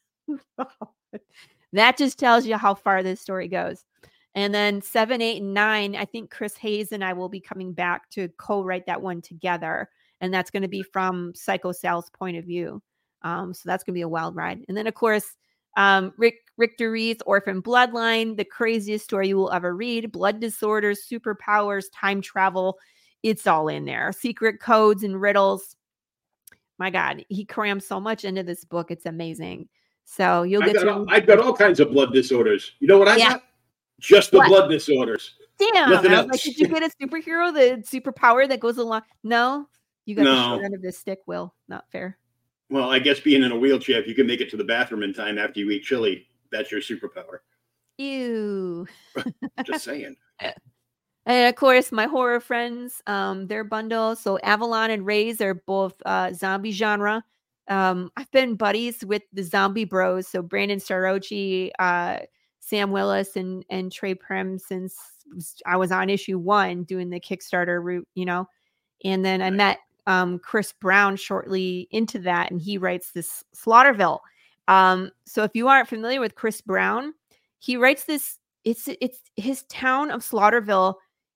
Speaker 2: That just tells you how far this story goes. And then seven, eight, and nine, I think Chris Hayes and I will be coming back to co-write that one together. And that's going to be from Psycho Sal's point of view. Um, so that's going to be a wild ride. And then, of course, um, Rick Richter Reed's Orphan Bloodline, the craziest story you will ever read. Blood disorders, superpowers, time travel. It's all in there. Secret codes and riddles. My God, he crammed so much into this book. It's amazing. So you'll get
Speaker 1: I got,
Speaker 2: to.
Speaker 1: all, I've got all kinds of blood disorders. You know what I
Speaker 2: yeah.
Speaker 1: got? Just the
Speaker 2: what?
Speaker 1: blood disorders.
Speaker 2: Damn.
Speaker 1: Nothing
Speaker 2: I was
Speaker 1: else.
Speaker 2: like, did you get a superhero, the superpower that goes along? No, you got
Speaker 1: no.
Speaker 2: the short end of this stick, Will. Not fair.
Speaker 1: Well, I guess being in a wheelchair, if you can make it to the bathroom in time after you eat chili, that's your superpower.
Speaker 2: Ew.
Speaker 1: Just saying.
Speaker 2: And of course, my horror friends, um, their bundle. So Avalon and Raze are both uh, zombie genre. Um, I've been buddies with the Zombie Bros. So Brandon Starochi, uh, Sam Willis, and and Trey Prim since I was on issue one doing the Kickstarter route, you know. And then I met um, Chris Brown shortly into that, and he writes this Slaughterville. Um, so if you aren't familiar with Chris Brown, he writes this. It's it's his town of Slaughterville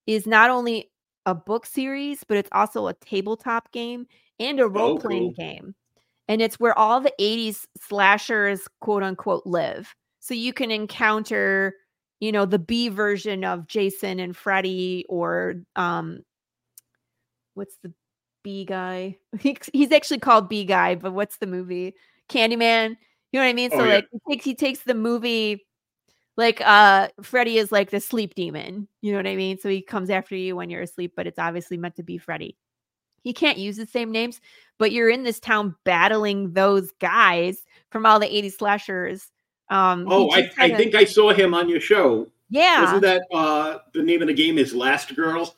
Speaker 2: is not only a book series, but it's also a tabletop game and a role playing
Speaker 1: Oh, cool.
Speaker 2: game. And it's where all the eighties slashers, quote unquote, live. So you can encounter, you know, the B version of Jason and Freddy, or um, what's the B guy? He, he's actually called B guy, but what's the movie? Candyman. You know what I mean?
Speaker 1: Oh,
Speaker 2: So
Speaker 1: yeah.
Speaker 2: like he takes he takes the movie, like uh Freddy is like the sleep demon. You know what I mean? So he comes after you when you're asleep, but it's obviously meant to be Freddy. He can't use the same names, but you're in this town battling those guys from all the eighties slashers. Um, he
Speaker 1: Oh, I,
Speaker 2: just
Speaker 1: I
Speaker 2: had a,
Speaker 1: think I saw him on your show.
Speaker 2: yeah.
Speaker 1: Wasn't that uh, the name of the game is Last Girl?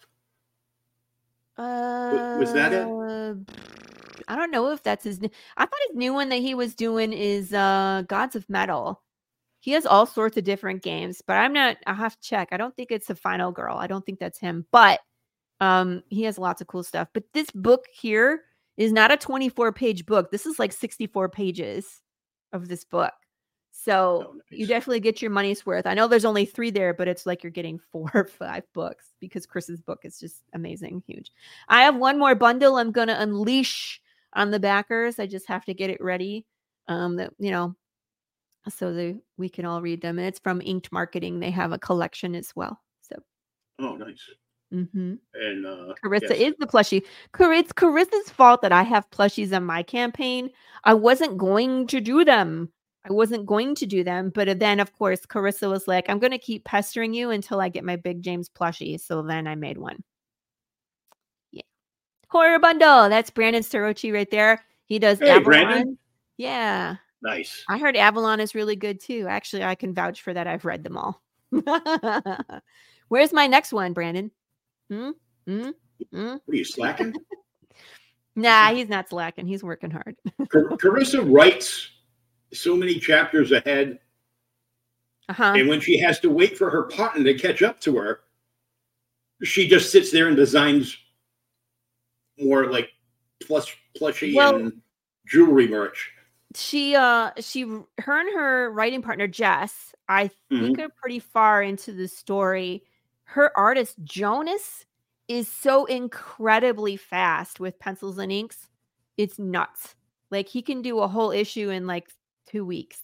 Speaker 1: W- Was that it?
Speaker 2: Uh, I don't know if that's his. n- I thought his new one that he was doing is uh Gods of Metal. He has all sorts of different games, but I'm not. I have to check. I don't think it's the Final Girl. I don't think that's him, but um, he has lots of cool stuff. But this book here is not a twenty-four page book. This is like sixty-four pages of this book. So
Speaker 1: Oh,
Speaker 2: you
Speaker 1: nice.
Speaker 2: definitely get your money's worth. I know there's only three there, but it's like you're getting four or five books because Chris's book is just amazing, huge. I have one more bundle I'm going to unleash on the backers. I just have to get it ready. Um, that, you know, so that we can all read them. And it's from Inked Marketing. They have a collection as well. So,
Speaker 1: Oh, nice.
Speaker 2: mm-hmm.
Speaker 1: And uh,
Speaker 2: Carissa
Speaker 1: yes.
Speaker 2: is the plushie. Car- It's Carissa's fault that I have plushies on my campaign. I wasn't going to do them. I wasn't going to do them. But then, of course, Carissa was like, I'm going to keep pestering you until I get my Big James plushie. So then I made one. Yeah. Horror bundle. That's Brandon Sorochi right there. He does
Speaker 1: Hey,
Speaker 2: Avalon.
Speaker 1: Brandon.
Speaker 2: Yeah.
Speaker 1: Nice.
Speaker 2: I heard Avalon is really good too. Actually, I can vouch for that. I've read them all. Where's my next one, Brandon? Hmm? Hmm? Hmm?
Speaker 1: What are you slacking?
Speaker 2: Nah, he's not slacking. He's working hard.
Speaker 1: Car- Carissa writes so many chapters ahead,
Speaker 2: Uh-huh.
Speaker 1: and when she has to wait for her partner to catch up to her, she just sits there and designs more like plush, plushy
Speaker 2: Well-
Speaker 1: and jewelry merch.
Speaker 2: She uh she her and her writing partner Jess, I think are pretty far into the story. Her artist Jonas is so incredibly fast with pencils and inks. It's nuts. Like he can do a whole issue in like two weeks.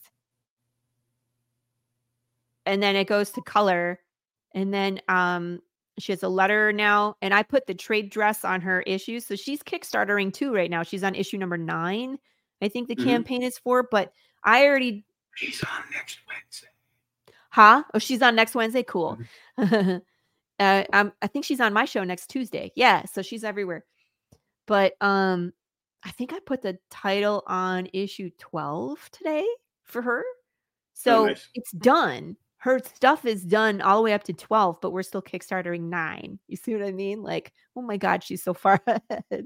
Speaker 2: And then it goes to color. And then um she has a letter now. And I put the trade dress on her issue. So she's Kickstartering too right now. She's on issue number nine. I think the
Speaker 1: Mhm.
Speaker 2: campaign is for, but I already
Speaker 1: She's on next Wednesday.
Speaker 2: Huh? Oh, she's on next Wednesday. Cool. uh, um, I think she's on my show next Tuesday. Yeah, so she's everywhere. But um, I think I put the title on issue twelve today for her. So
Speaker 1: Oh, nice.
Speaker 2: it's done. Her stuff is done all the way up to twelve, but we're still Kickstartering nine. You see what I mean? Like, oh my God, she's so far ahead.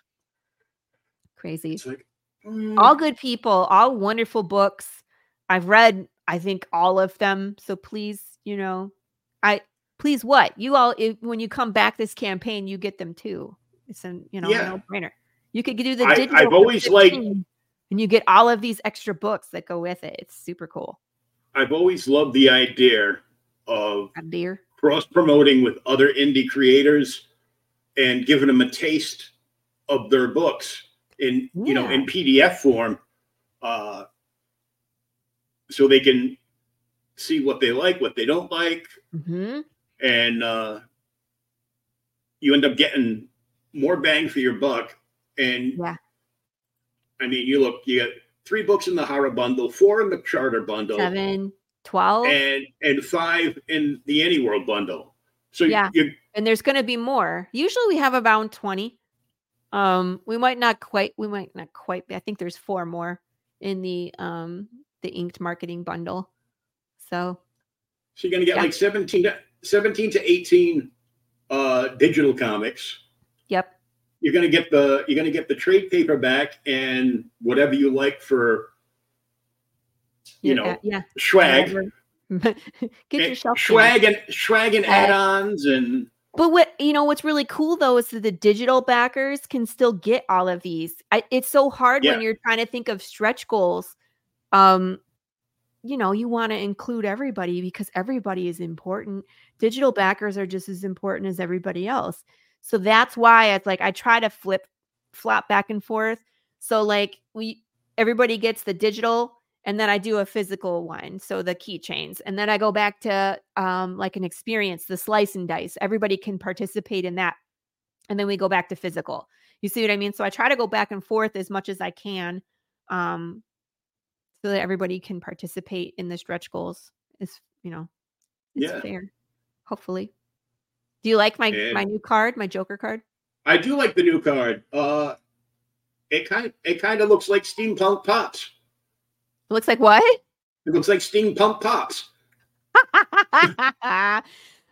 Speaker 2: Crazy.
Speaker 1: It's like, mm,
Speaker 2: All good people, all wonderful books. I've read, I think, all of them. So please, you know, I please what you all if, when you come back this campaign, you get them too. It's a you know
Speaker 1: Yeah.
Speaker 2: no brainer. You could do the
Speaker 1: I-
Speaker 2: digital.
Speaker 1: I've
Speaker 2: for
Speaker 1: always liked-
Speaker 2: fifteen, and you get all of these extra books that go with it. It's super cool.
Speaker 1: I've always loved the idea of
Speaker 2: A dear.
Speaker 1: cross promoting with other indie creators and giving them a taste of their books in you know
Speaker 2: Yeah.
Speaker 1: in P D F form, uh, so they can see what they like, what they don't like,
Speaker 2: Hmm.
Speaker 1: and uh, you end up getting more bang for your buck. And
Speaker 2: Yeah.
Speaker 1: I mean, you look, you get three books in the horror bundle, four in the charter bundle,
Speaker 2: Seven, twelve.
Speaker 1: and and five in the Anyworld bundle. So
Speaker 2: Yeah.
Speaker 1: you
Speaker 2: And there's going to be more. Usually we have about twenty. Um, we might not quite, we might not quite, I think there's four more in the, um, the Inked Marketing bundle. So
Speaker 1: So you're going to get
Speaker 2: Yeah.
Speaker 1: like seventeen to, seventeen to eighteen uh, digital comics.
Speaker 2: yep.
Speaker 1: You're going to get the you're going to get the trade paperback and whatever you like for you
Speaker 2: Yeah,
Speaker 1: know
Speaker 2: yeah.
Speaker 1: swag,
Speaker 2: Whatever. Get
Speaker 1: and
Speaker 2: yourself some.
Speaker 1: swag and swag and
Speaker 2: Swag.
Speaker 1: add-ons and
Speaker 2: But what you know, what's really cool though is that the digital backers can still get all of these. I, it's so hard
Speaker 1: Yeah.
Speaker 2: when you're trying to think of stretch goals. Um, you know, you want to include everybody because everybody is important. Digital backers are just as important as everybody else. So that's why it's like I try to flip flop back and forth. So like we everybody gets the digital and then I do a physical one. So the keychains. And then I go back to um like an experience, the slice and dice. Everybody can participate in that. And then we go back to physical. You see what I mean? So I try to go back and forth as much as I can. Um so that everybody can participate in the stretch goals. Is, you know, it's
Speaker 1: Yeah.
Speaker 2: fair. Hopefully. Do you like my
Speaker 1: And
Speaker 2: my new card, my Joker card?
Speaker 1: I do like the new card. Uh, it kind it kind of looks like steampunk pops.
Speaker 2: It looks like what?
Speaker 1: It looks like steampunk pops.
Speaker 2: ah,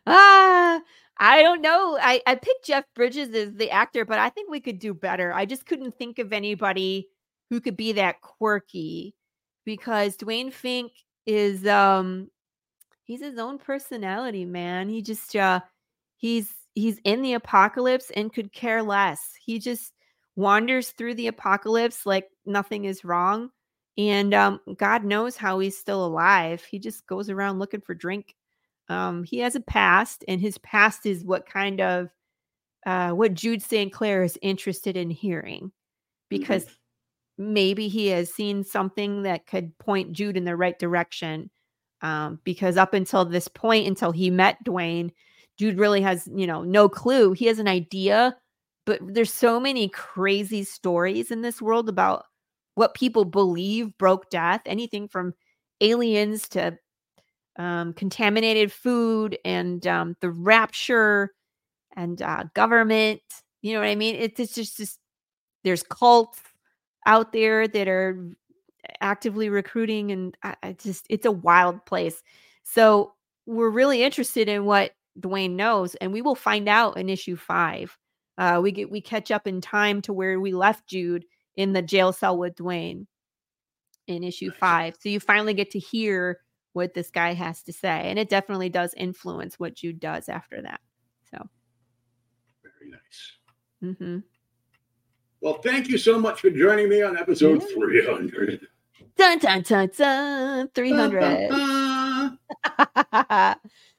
Speaker 2: I don't know. I, I picked Jeff Bridges as the actor, but I think we could do better. I just couldn't think of anybody who could be that quirky because Dwayne Fink is um he's his own personality, man. He just uh he's he's in the apocalypse and could care less. He just wanders through the apocalypse like nothing is wrong. And um, God knows how he's still alive. He just goes around looking for drink. Um, he has a past, and his past is what kind of uh, what Jude Saint Clair is interested in hearing, because mm-hmm. maybe he has seen something that could point Jude in the right direction. Um, because up until this point, until he met Dwayne, Jude really has, you know, no clue. He has an idea, but there's so many crazy stories in this world about what people believe broke death, anything from aliens to um, contaminated food and um, the rapture and uh, government. You know what I mean? It's, it's just, just, there's cults out there that are actively recruiting, and I, I just, it's a wild place. So we're really interested in what Dwayne knows, and we will find out in issue five. Uh, we get, we catch up in time to where we left Jude in the jail cell with Dwayne in issue five. So you finally get to hear what this guy has to say. And it definitely does influence what Jude does after that. So
Speaker 1: very nice.
Speaker 2: Mm-hmm.
Speaker 1: Well, thank you so much for joining me on episode yeah. three hundred.
Speaker 2: Dun, dun, dun, dun, three hundred. Uh, uh, uh.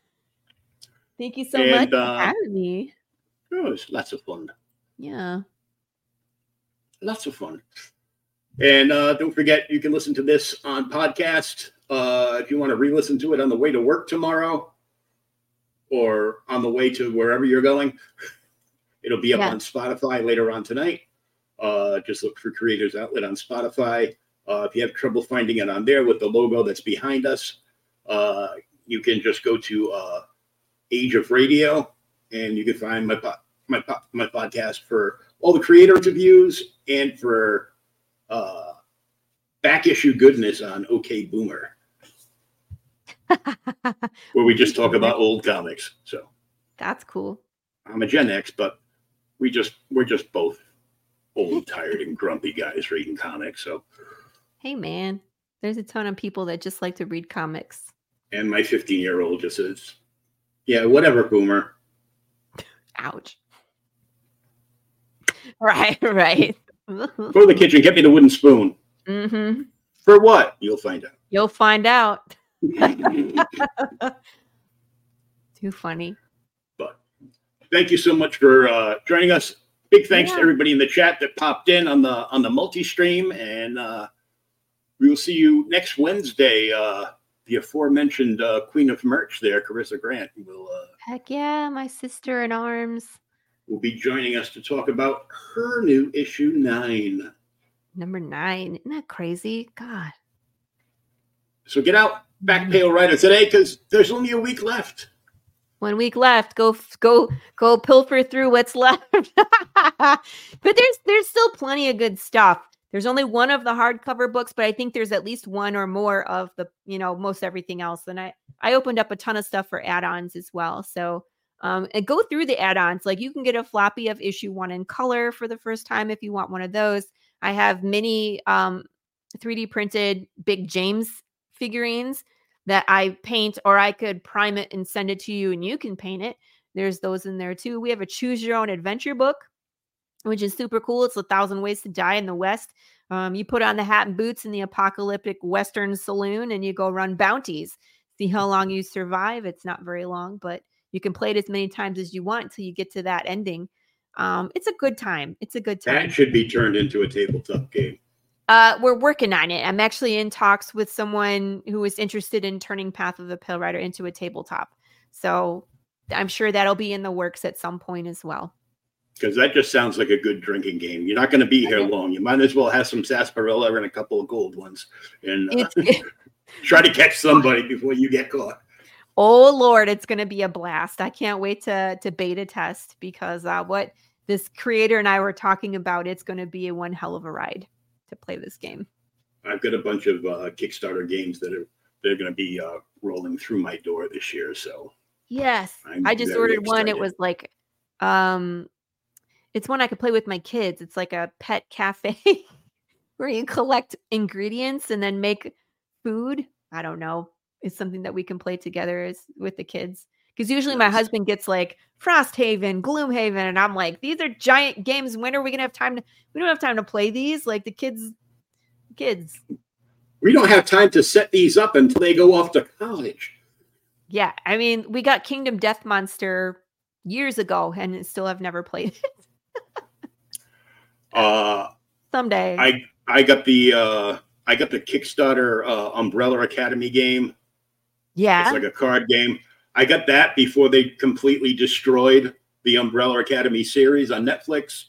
Speaker 2: Thank you so and, much uh, for having me.
Speaker 1: It was lots of fun.
Speaker 2: Yeah.
Speaker 1: Lots of fun. And uh, don't forget, you can listen to this on podcast uh, if you want to re-listen to it on the way to work tomorrow or on the way to wherever you're going. It'll be up yeah. on Spotify later on tonight. Uh, just look for Creators Outlet on Spotify. Uh, if you have trouble finding it on there with the logo that's behind us, uh, you can just go to uh, Age of Radio, and you can find my po- my po- my podcast for all the creator interviews and for uh, back issue goodness on OK Boomer, where we just talk about old comics. So
Speaker 2: that's cool.
Speaker 1: I'm a Gen X, but we just we're just both old, tired, and grumpy guys reading comics. So,
Speaker 2: hey, man, there's a ton of people that just like to read comics.
Speaker 1: And my fifteen-year-old just says, "Yeah, whatever, Boomer."
Speaker 2: Ouch. Right, right.
Speaker 1: Go to the kitchen, get me the wooden spoon.
Speaker 2: Mm-hmm.
Speaker 1: For what? You'll find out.
Speaker 2: You'll find out. Too funny.
Speaker 1: But thank you so much for uh, joining us. Big thanks yeah. to everybody in the chat that popped in on the on the multi-stream, and uh, we will see you next Wednesday. Uh, the aforementioned uh, Queen of Merch there, Carissa Grant, will. Uh,
Speaker 2: Heck yeah, my sister in arms.
Speaker 1: Will be joining us to talk about her new issue nine.
Speaker 2: Number nine. Isn't that crazy? God.
Speaker 1: So get out, Back Pale Rider today, because there's only a week left.
Speaker 2: One week left. Go, go, go! Pilfer through what's left. But there's there's still plenty of good stuff. There's only one of the hardcover books, but I think there's at least one or more of the, you know, most everything else. And I I opened up a ton of stuff for add-ons as well. So. Um, and go through the add-ons. Like you can get a floppy of issue one in color for the first time if you want one of those. I have many um, three D printed Big James figurines that I paint, or I could prime it and send it to you and you can paint it. There's those in there too. We have a choose your own adventure book, which is super cool. It's a thousand ways to die in the West. Um, you put on the hat and boots in the apocalyptic Western saloon and you go run bounties. See how long you survive. It's not very long, but you can play it as many times as you want until you get to that ending. Um, it's a good time. It's a good time.
Speaker 1: That should be turned into a tabletop game.
Speaker 2: Uh, we're working on it. I'm actually in talks with someone who is interested in turning Path of the Pale Rider into a tabletop. So I'm sure that'll be in the works at some point as well.
Speaker 1: Because that just sounds like a good drinking game. You're not going to be here long. You might as well have some sarsaparilla and a couple of gold ones and uh, try to catch somebody before you get caught.
Speaker 2: Oh, Lord, it's going to be a blast. I can't wait to, to beta test because uh, what this creator and I were talking about, it's going to be a one hell of a ride to play this game.
Speaker 1: I've got a bunch of uh, Kickstarter games that are they're going to be uh, rolling through my door this year. So
Speaker 2: yes,
Speaker 1: I'm
Speaker 2: I just ordered excited. one. It was like, um, it's one I could play with my kids. It's like a pet cafe where you collect ingredients and then make food. I don't know. It's something that we can play together as with the kids. Because usually my husband gets like Frosthaven, Gloomhaven, and I'm like, these are giant games. When are we gonna have time to? We don't have time to play these. Like the kids, kids.
Speaker 1: We don't have time to set these up until they go off to college.
Speaker 2: Yeah, I mean, we got Kingdom Death Monster years ago, and still have never played it.
Speaker 1: uh,
Speaker 2: Someday.
Speaker 1: I I got the uh, I got the Kickstarter uh, Umbrella Academy game.
Speaker 2: Yeah,
Speaker 1: it's like a card game. I got that before they completely destroyed the Umbrella Academy series on Netflix.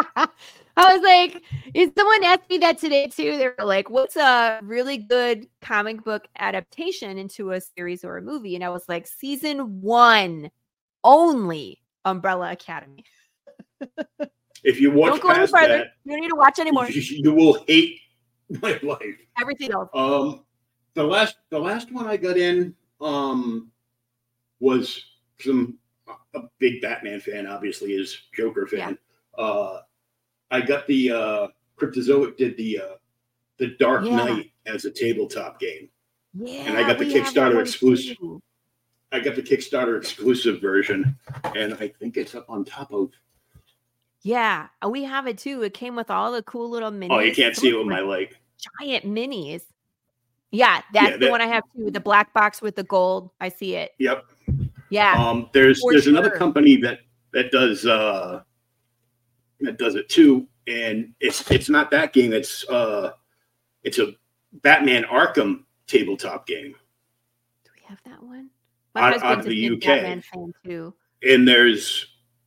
Speaker 2: I was like, is someone asked me that today too? They were like, what's a really good comic book adaptation into a series or a movie? And I was like, season one only Umbrella Academy.
Speaker 1: If you watch
Speaker 2: don't go any
Speaker 1: past
Speaker 2: further.
Speaker 1: that,
Speaker 2: you don't need to watch anymore.
Speaker 1: You will hate my life.
Speaker 2: Everything else.
Speaker 1: Um, the last the last one I got in um was some a big Batman fan, obviously, is Joker fan. Yeah. Uh, I got the uh, Cryptozoic did the uh, the Dark yeah. Knight as a tabletop game.
Speaker 2: Yeah,
Speaker 1: and I got the Kickstarter exclusive. Too. I got the Kickstarter exclusive version, and I think it's up on top of.
Speaker 2: Yeah, we have it too. It came with all the cool little minis.
Speaker 1: Oh, you can't see it with my like
Speaker 2: giant minis. Yeah, that's yeah, that, the one I have too. The black box with the gold. I see it.
Speaker 1: Yep.
Speaker 2: Yeah.
Speaker 1: Um, there's there's sure. another company that that does uh, that does it too, and it's it's not that game. It's uh, it's a Batman Arkham tabletop game.
Speaker 2: Do we have that one? My
Speaker 1: out, out of the U K.
Speaker 2: Batman fan too.
Speaker 1: And there's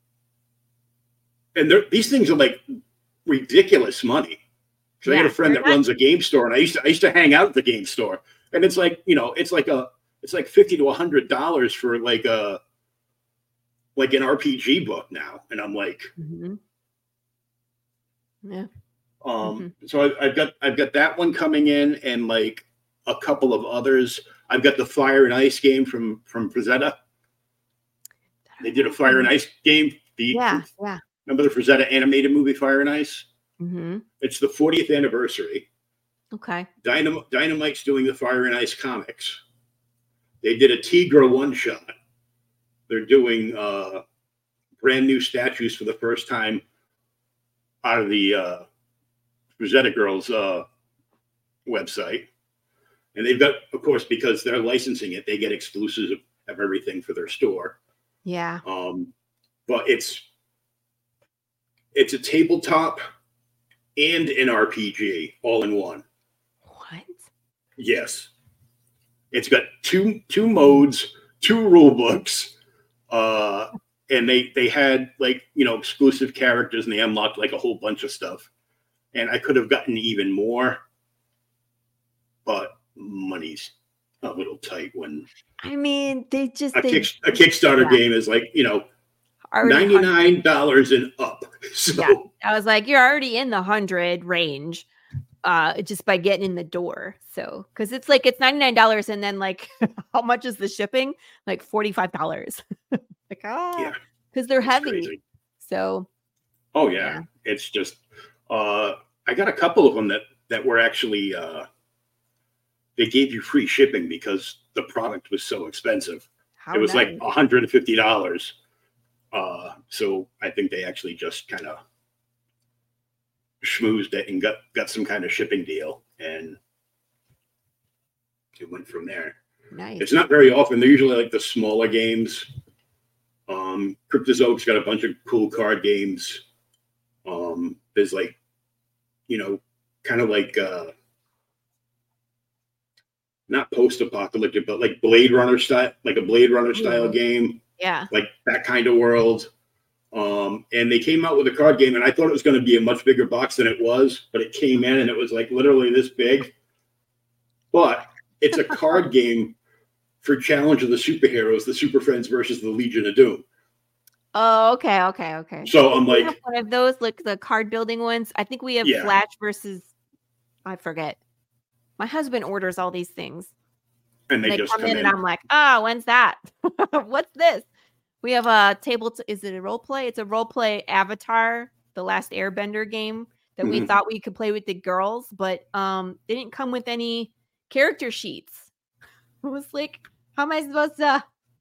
Speaker 1: and there, these things are like ridiculous money. So yeah, I got a friend that not- runs a game store, and I used to I used to hang out at the game store, and it's like you know it's like a it's like fifty to a hundred dollars for like a like an R P G book now, and I'm like,
Speaker 2: mm-hmm. yeah.
Speaker 1: Um, mm-hmm. So I, I've got I've got that one coming in, and like a couple of others. I've got the Fire and Ice game from from Frazetta. They did a Fire and Ice game. The
Speaker 2: yeah, yeah.
Speaker 1: Remember the Frazetta animated movie Fire and Ice?
Speaker 2: Mm-hmm.
Speaker 1: It's the fortieth anniversary.
Speaker 2: Okay.
Speaker 1: Dynam- Dynamite's doing the Fire and Ice comics. They did a Tigra one shot. They're doing uh, brand new statues for the first time out of the uh, Frazetta Girls uh, website. And they've got, of course, because they're licensing it, they get exclusives of, of everything for their store.
Speaker 2: Yeah.
Speaker 1: Um, but it's it's a tabletop and an R P G all in one.
Speaker 2: What?
Speaker 1: Yes. It's got two two modes, two rule books, uh, and they they had like you know exclusive characters, and they unlocked like a whole bunch of stuff. And I could have gotten even more, but money's a little tight when.
Speaker 2: I mean, they just
Speaker 1: a,
Speaker 2: they,
Speaker 1: kick, a Kickstarter yeah. game is like you know. ninety-nine dollars and up. So
Speaker 2: yeah, I was like, you're already in the hundred range, uh, just by getting in the door. So, because it's like it's ninety-nine dollars, and then like, how much is the shipping? Like forty-five dollars. Like, ah,
Speaker 1: yeah,
Speaker 2: because they're heavy.
Speaker 1: Crazy.
Speaker 2: So,
Speaker 1: oh yeah. yeah, it's just. Uh, I got a couple of them that that were actually. Uh, they gave you free shipping because the product was so expensive.
Speaker 2: How
Speaker 1: it was
Speaker 2: nice.
Speaker 1: like one hundred fifty dollars. Uh, so I think they actually just kind of schmoozed it and got got some kind of shipping deal, and it went from there.
Speaker 2: Nice.
Speaker 1: It's not very often. They're usually like the smaller games. Um, Cryptozoic's got a bunch of cool card games. Um, there's like, you know, kind of like uh, not post-apocalyptic, but like Blade Runner style, like a Blade Runner style
Speaker 2: Ooh.
Speaker 1: game.
Speaker 2: Yeah.
Speaker 1: Like that kind of world. Um, and they came out with a card game, and I thought it was going to be a much bigger box than it was, but it came in and it was like literally this big. But it's a card game for Challenge of the Superheroes, the Super Friends versus the Legion of Doom.
Speaker 2: Oh, okay, okay, okay.
Speaker 1: So I'm
Speaker 2: We
Speaker 1: like,
Speaker 2: have one of those, like the card building ones. I think we have
Speaker 1: Yeah.
Speaker 2: Flash versus, I forget. My husband orders all these things.
Speaker 1: and they,
Speaker 2: They
Speaker 1: just
Speaker 2: come,
Speaker 1: come
Speaker 2: in,
Speaker 1: in.
Speaker 2: and I'm like, oh, when's that? What's this? We have a table. T- is it a role play? It's a role play Avatar, the Last Airbender game that we
Speaker 1: Mhm.
Speaker 2: thought we could play with the girls, but um, they didn't come with any character sheets. It was like, how am I supposed to?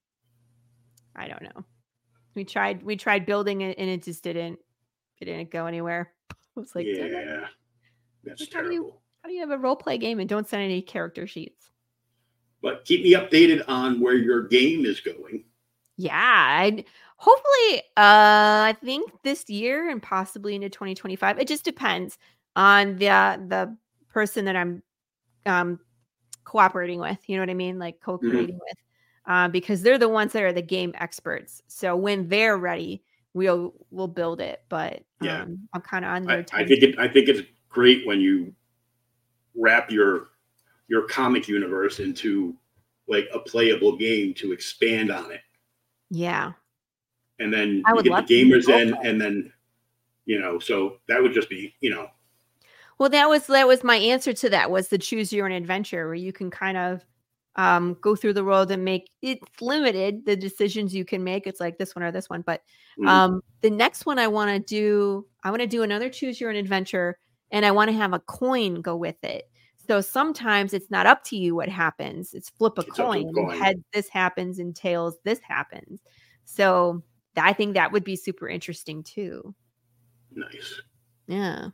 Speaker 2: I don't know. We tried. We tried building it, and it just didn't. It didn't go anywhere. It was like, damn it.
Speaker 1: Yeah, that's
Speaker 2: Like, how do you-
Speaker 1: terrible.
Speaker 2: How do you have a role play game and don't send any character sheets?
Speaker 1: But keep me updated on where your game is going.
Speaker 2: Yeah, I hopefully uh I think this year and possibly into twenty twenty-five. It just depends on the uh, the person that I'm um cooperating with, you know what I mean? Like co-creating with. Uh, because they're the ones that are the game experts. So when they're ready, we'll we'll build it. But um,
Speaker 1: Yeah.
Speaker 2: I'm kind of on their
Speaker 1: I, I
Speaker 2: time.
Speaker 1: think it. I think it's great when you wrap your your comic universe into like a playable game to expand on it,
Speaker 2: Yeah.
Speaker 1: and then
Speaker 2: I
Speaker 1: you
Speaker 2: would
Speaker 1: get
Speaker 2: love
Speaker 1: the
Speaker 2: to do
Speaker 1: gamers in,
Speaker 2: role play.
Speaker 1: and then you know. So that would just be, you know,
Speaker 2: Well, that was that was my answer to that was the choose your own adventure where you can kind of um, go through the world and make it's limited the decisions you can make. It's like this one or this one, but
Speaker 1: Mhm.
Speaker 2: um, the next one I want to do, I want to do another choose your own adventure, and I want to have a coin go with it. So sometimes it's not up to you what happens. It's flip a
Speaker 1: It's up to a
Speaker 2: coin, and
Speaker 1: coin.
Speaker 2: heads this happens, and tails this happens. So I think that would be super interesting too.
Speaker 1: nice.
Speaker 2: Yeah.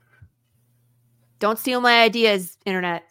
Speaker 2: Don't steal my ideas, internet.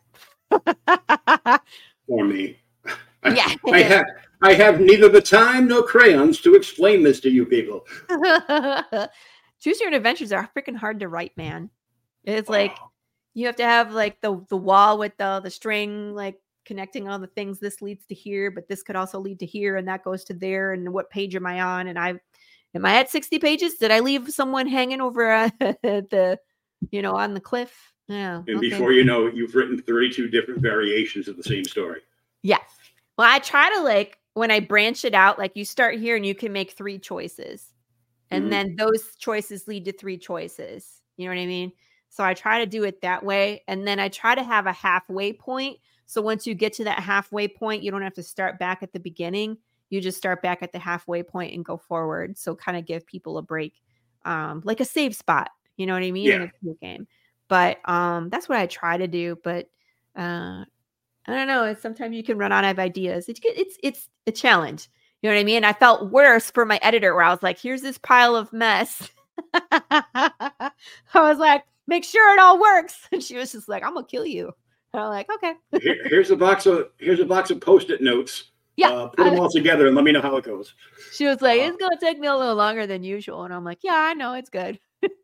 Speaker 1: For me, I,
Speaker 2: Yeah.
Speaker 1: I have I have neither the time nor crayons to explain this to you people.
Speaker 2: Choose your own adventures are freaking hard to write, man. It's like
Speaker 1: Oh,
Speaker 2: you have to have like the the wall with the the string like connecting all the things. This leads to here, but this could also lead to here, and that goes to there. And what page am I on? And I am I at sixty pages? Did I leave someone hanging over uh, the you know on the cliff? Yeah.
Speaker 1: and
Speaker 2: okay.
Speaker 1: before you know it, you've written thirty-two different variations of the same story.
Speaker 2: Yeah. Well, I try to like when I branch it out, like you start here and you can make three choices. And
Speaker 1: Mhm.
Speaker 2: then those choices lead to three choices. You know what I mean? So I try to do it that way. And then I try to have a halfway point. So once you get to that halfway point, you don't have to start back at the beginning. You just start back at the halfway point and go forward. So kind of give people a break, um, like a save spot. You know what I mean? In
Speaker 1: Yeah.
Speaker 2: a video game. But um, that's what I try to do. But uh, I don't know. It's sometimes you can run out of ideas. It's it's it's a challenge. You know what I mean? I felt worse for my editor where I was like, here's this pile of mess. I was like, make sure it all works. And she was just like, I'm gonna kill you. And I'm like, okay.
Speaker 1: Here, here's a box of here's a box of post-it notes.
Speaker 2: Yeah.
Speaker 1: Uh, put them all together and let me know how it goes.
Speaker 2: She was like,
Speaker 1: Uh,
Speaker 2: it's gonna take me a little longer than usual. And I'm like, yeah, I know, it's good.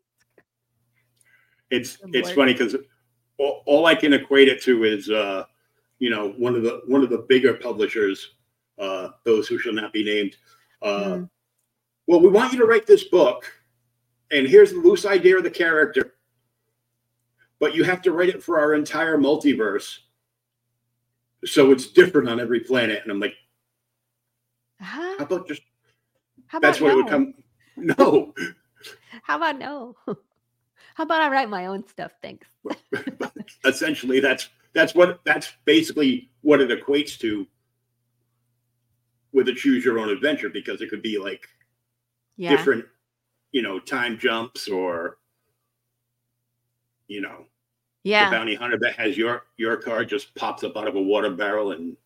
Speaker 1: It's
Speaker 2: Good
Speaker 1: it's
Speaker 2: Lord.
Speaker 1: funny because all, all I can equate it to is uh, you know one of the one of the bigger publishers, uh, those who shall not be named. Uh,
Speaker 2: Mm.
Speaker 1: Well, we want you to write this book, and here's the loose idea of the character, but you have to write it for our entire multiverse, so it's different on every planet. And I'm like,
Speaker 2: Huh?
Speaker 1: how about just
Speaker 2: How about
Speaker 1: that's what
Speaker 2: no?
Speaker 1: it would come. No,
Speaker 2: How about no? How about I write my own stuff? Thanks.
Speaker 1: essentially that's that's what that's basically what it equates to with a choose your own adventure, because it could be like
Speaker 2: Yeah.
Speaker 1: different, you know, time jumps, or you know,
Speaker 2: Yeah.
Speaker 1: the bounty hunter that has your your card just pops up out of a water barrel and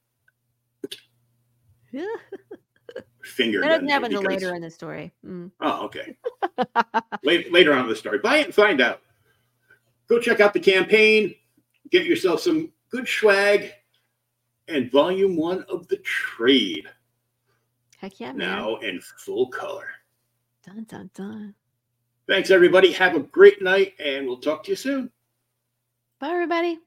Speaker 1: finger
Speaker 2: That
Speaker 1: guns
Speaker 2: doesn't
Speaker 1: you
Speaker 2: happen until
Speaker 1: because-
Speaker 2: later in the story. Mm.
Speaker 1: Oh, okay. later, later on in the story, buy it and find out. go check out the campaign, get yourself some good swag, and volume one of the trade.
Speaker 2: Heck yeah, man.
Speaker 1: Now in full color.
Speaker 2: Dun, dun, dun.
Speaker 1: Thanks, everybody. Have a great night, and we'll talk to you soon.
Speaker 2: Bye, everybody.